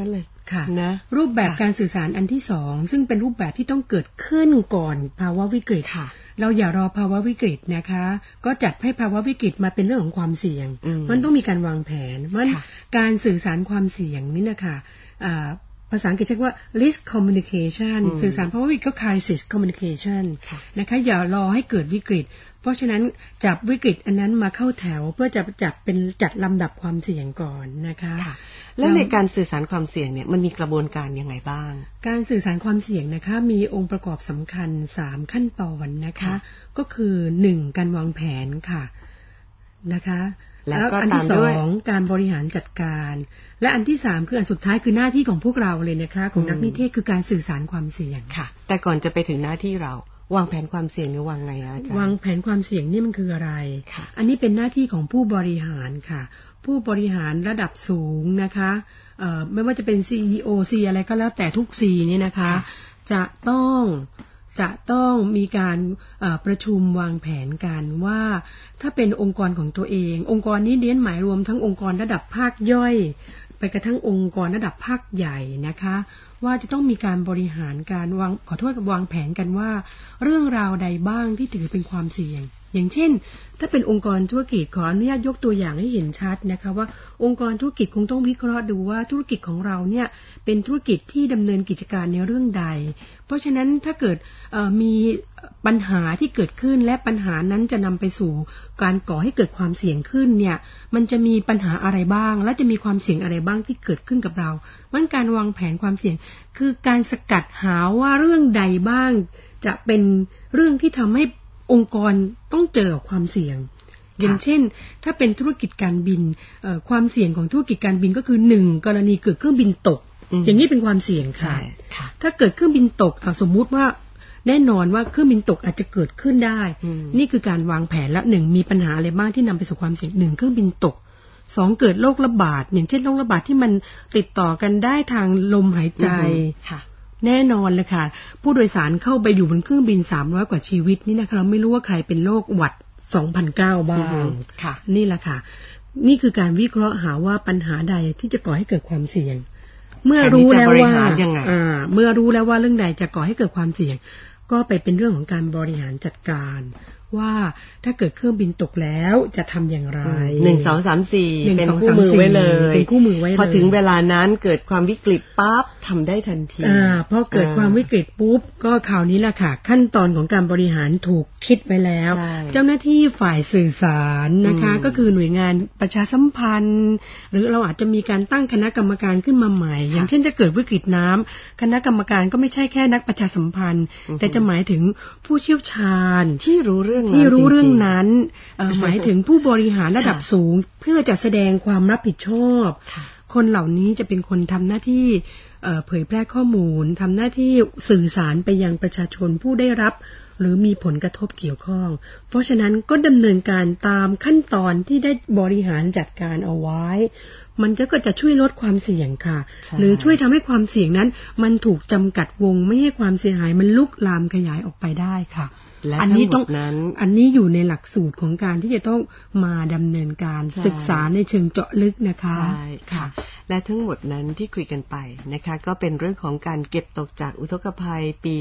ค่ะนะรูปแบบการสื่อสารอันที่สองซึ่งเป็นรูปแบบที่ต้องเกิดขึ้นก่อนภาวะวิกฤตเราอย่ารอภาวะวิกฤตนะคะก็จัดให้ภาวะวิกฤตมาเป็นเรื่องของความเสี่ยงมันต้องมีการวางแผนมันการสื่อสารความเสี่ยงนี่นะคะภาษาอังกฤษเรียกว่า risk communication สื่อสารภาวะวิกฤตก็ crisis communication นะคะอย่ารอให้เกิดวิกฤตเพราะฉะนั้นจับวิกฤตอันนั้นมาเข้าแถวเพื่อจะจัดลำดับความเสี่ยงก่อนนะคะแล้วในการสื่อสารความเสี่ยงเนี่ยมันมีกระบวนการยังไงบ้างการสื่อสารความเสี่ยงนะคะมีองค์ประกอบสำคัญ3ขั้นตอนนะคะก็คือ1การวางแผนค่ะนะคะแล้วอันที่2การบริหารจัดการและอันที่3คืออันสุดท้ายคือหน้าที่ของพวกเราเลยนะคะของนักนิเทศคือการสื่อสารความเสี่ยงค่ะแต่ก่อนจะไปถึงหน้าที่เราวางแผนความเสี่ยงนี่วางไงอาจารย์วางแผนความเสี่ยงนี่มันคืออะไรอันนี้เป็นหน้าที่ของผู้บริหารค่ะผู้บริหารระดับสูงนะคะไม่ว่าจะเป็น CEO C อะไรก็แล้วแต่ทุก C นี่นะคะจะต้องมีการประชุมวางแผนกันว่าถ้าเป็นองค์กรของตัวเององค์กรนี้เรียนหมายรวมทั้งองค์กรระดับภาคย่อยไปกระทั่งองค์กรระดับภาคใหญ่นะคะว่าจะต้องมีการบริหารการวางแผนกันว่าเรื่องราวใดบ้างที่ถือเป็นความเสี่ยงอย่างเช่นถ้าเป็นองค์กรธุรกิจขออนุญาตยกตัวอย่างให้เห็นชัดนะคะว่าองค์กรธุรกิจคงต้องวิเคราะห์ดูว่าธุรกิจของเราเนี่ยเป็นธุรกิจที่ดำเนินกิจการในเรื่องใดเพราะฉะนั้นถ้าเกิดมีปัญหาที่เกิดขึ้นและปัญหานั้นจะนำไปสู่การก่อให้เกิดความเสี่ยงขึ้นเนี่ยมันจะมีปัญหาอะไรบ้างและจะมีความเสี่ยงอะไรบ้างที่เกิดขึ้นกับเรามันการวางแผนความเสี่ยงคือการสกัดหาว่าเรื่องใดบ้างจะเป็นเรื่องที่ทำให้องค์กรต้องเจอกับความเสี่ยงอย่างเช่นถ้าเป็นธุรกิจการบินความเสี่ยงของธุรกิจการบินก็คือ1กรณีเกิดเครื่องบินตกอย่างนี้เป็นความเสี่ยงค่ะถ้าเกิดเครื่องบินตกสมมุติว่าแน่นอนว่าเครื่องบินตกอาจจะเกิดขึ้นได้นี่คือการวางแผนและ1มีปัญหาอะไรบ้างที่นำไปสู่ความเสี่ยง1เครื่องบินตก2เกิดโรคระบาดอย่างเช่นโรคระบาดที่มันติดต่อกันได้ทางลมหายใจแน่นอนเลยค่ะผู้โดยสารเข้าไปอยู่บนเครื่องบิน300กว่าชีวิตนี่นะคะเราไม่รู้ว่าใครเป็นโรคหวัด2009บ้างนี่แหละค่ะนี่คือการวิเคราะห์หาว่าปัญหาใดที่จะก่อให้เกิดความเสี่ยงเมื่อรู้แล้วว่าเรื่องใดจะก่อให้เกิดความเสี่ยงก็ไปเป็นเรื่องของการบริหารจัดการว่าถ้าเกิดเครื่องบินตกแล้วจะทำอย่างไร 1 2 3 4เป็นคู่มือไว้เลยพอถึงเวลานั้นเกิดความวิกฤตปั๊บทำได้ทันทีพอเกิดความวิกฤตปุ๊บก็คราวนี้แหละค่ะขั้นตอนของการบริหารถูกคิดไว้แล้วเจ้าหน้าที่ฝ่ายสื่อสารนะคะก็คือหน่วยงานประชาสัมพันธ์หรือเราอาจจะมีการตั้งคณะกรรมการขึ้นมาใหม่อย่างเช่นจะเกิดวิกฤตน้ำคณะกรรมการก็ไม่ใช่แค่นักประชาสัมพันธ์แต่จะหมายถึงผู้เชี่ยวชาญที่รู้เรื่องนั้นหมายถึงผู้บริหารระดับสูงเพื่อจะแสดงความรับผิดชอบคนเหล่านี้จะเป็นคนทำหน้าที่เผยแพร่ข้อมูลทำหน้าที่สื่อสารไปยังประชาชนผู้ได้รับหรือมีผลกระทบเกี่ยวข้องเพราะฉะนั้นก็ดำเนินการตามขั้นตอนที่ได้บริหารจัดการเอาไว้มันก็จะช่วยลดความเสี่ยงค่ะหรือช่วยทำให้ความเสี่ยงนั้นมันถูกจำกัดวงไม่ให้ความเสียหายมันลุกลามขยายออกไปได้ค่ะอันนี้อยู่ในหลักสูตรของการที่จะต้องมาดำเนินการศึกษาในเชิงเจาะลึกนะคะใช่ค่ะและทั้งหมดนั้นที่คุยกันไปนะคะก็เป็นเรื่องของการเก็บตกจากอุทกภัยปี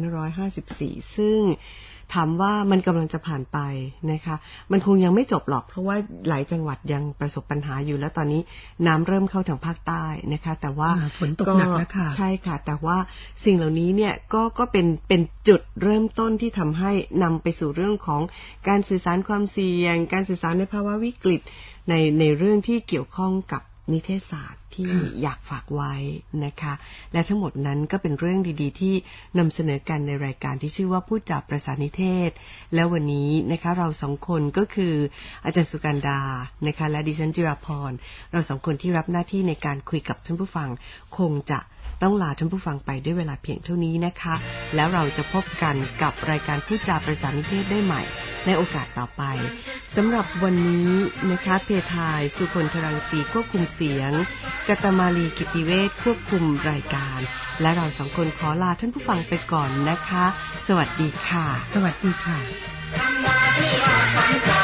2554 ซึ่งถามว่ามันกำลังจะผ่านไปนะคะมันคงยังไม่จบหรอกเพราะว่าหลายจังหวัดยังประสบปัญหาอยู่แล้วตอนนี้น้ำเริ่มเข้าทางภาคใต้นะคะแต่ว่าฝนตกหนักแล้วค่ะใช่ค่ะแต่ว่าสิ่งเหล่านี้เนี่ยก็เป็นจุดเริ่มต้นที่ทำให้นำไปสู่เรื่องของการสื่อสารความเสี่ยงการสื่อสารในภาวะวิกฤตในเรื่องที่เกี่ยวข้องกับนิเทศศาสตร์ที่อยากฝากไว้นะคะและทั้งหมดนั้นก็เป็นเรื่องดีๆที่นำเสนอกันในรายการที่ชื่อว่าพูดจาประสานนิเทศแล้ววันนี้นะคะเราสองคนก็คืออาจารย์สุกันดานะคะและดิฉันจิราพรเราสองคนที่รับหน้าที่ในการคุยกับท่านผู้ฟังคงจะต้องลาท่านผู้ฟังไปด้วยเวลาเพียงเท่านี้นะคะแล้วเราจะพบกันกับรายการพูดจาประสานนิเทศได้ใหม่ในโอกาสต่อไปสำหรับวันนี้นะคะเพทายสุคนธรังสีควบคุมเสียงกัตมาลีกิติเวชควบคุมรายการและเราสองคนขอลาท่านผู้ฟังไปก่อนนะคะสวัสดีค่ะสวัสดีค่ะ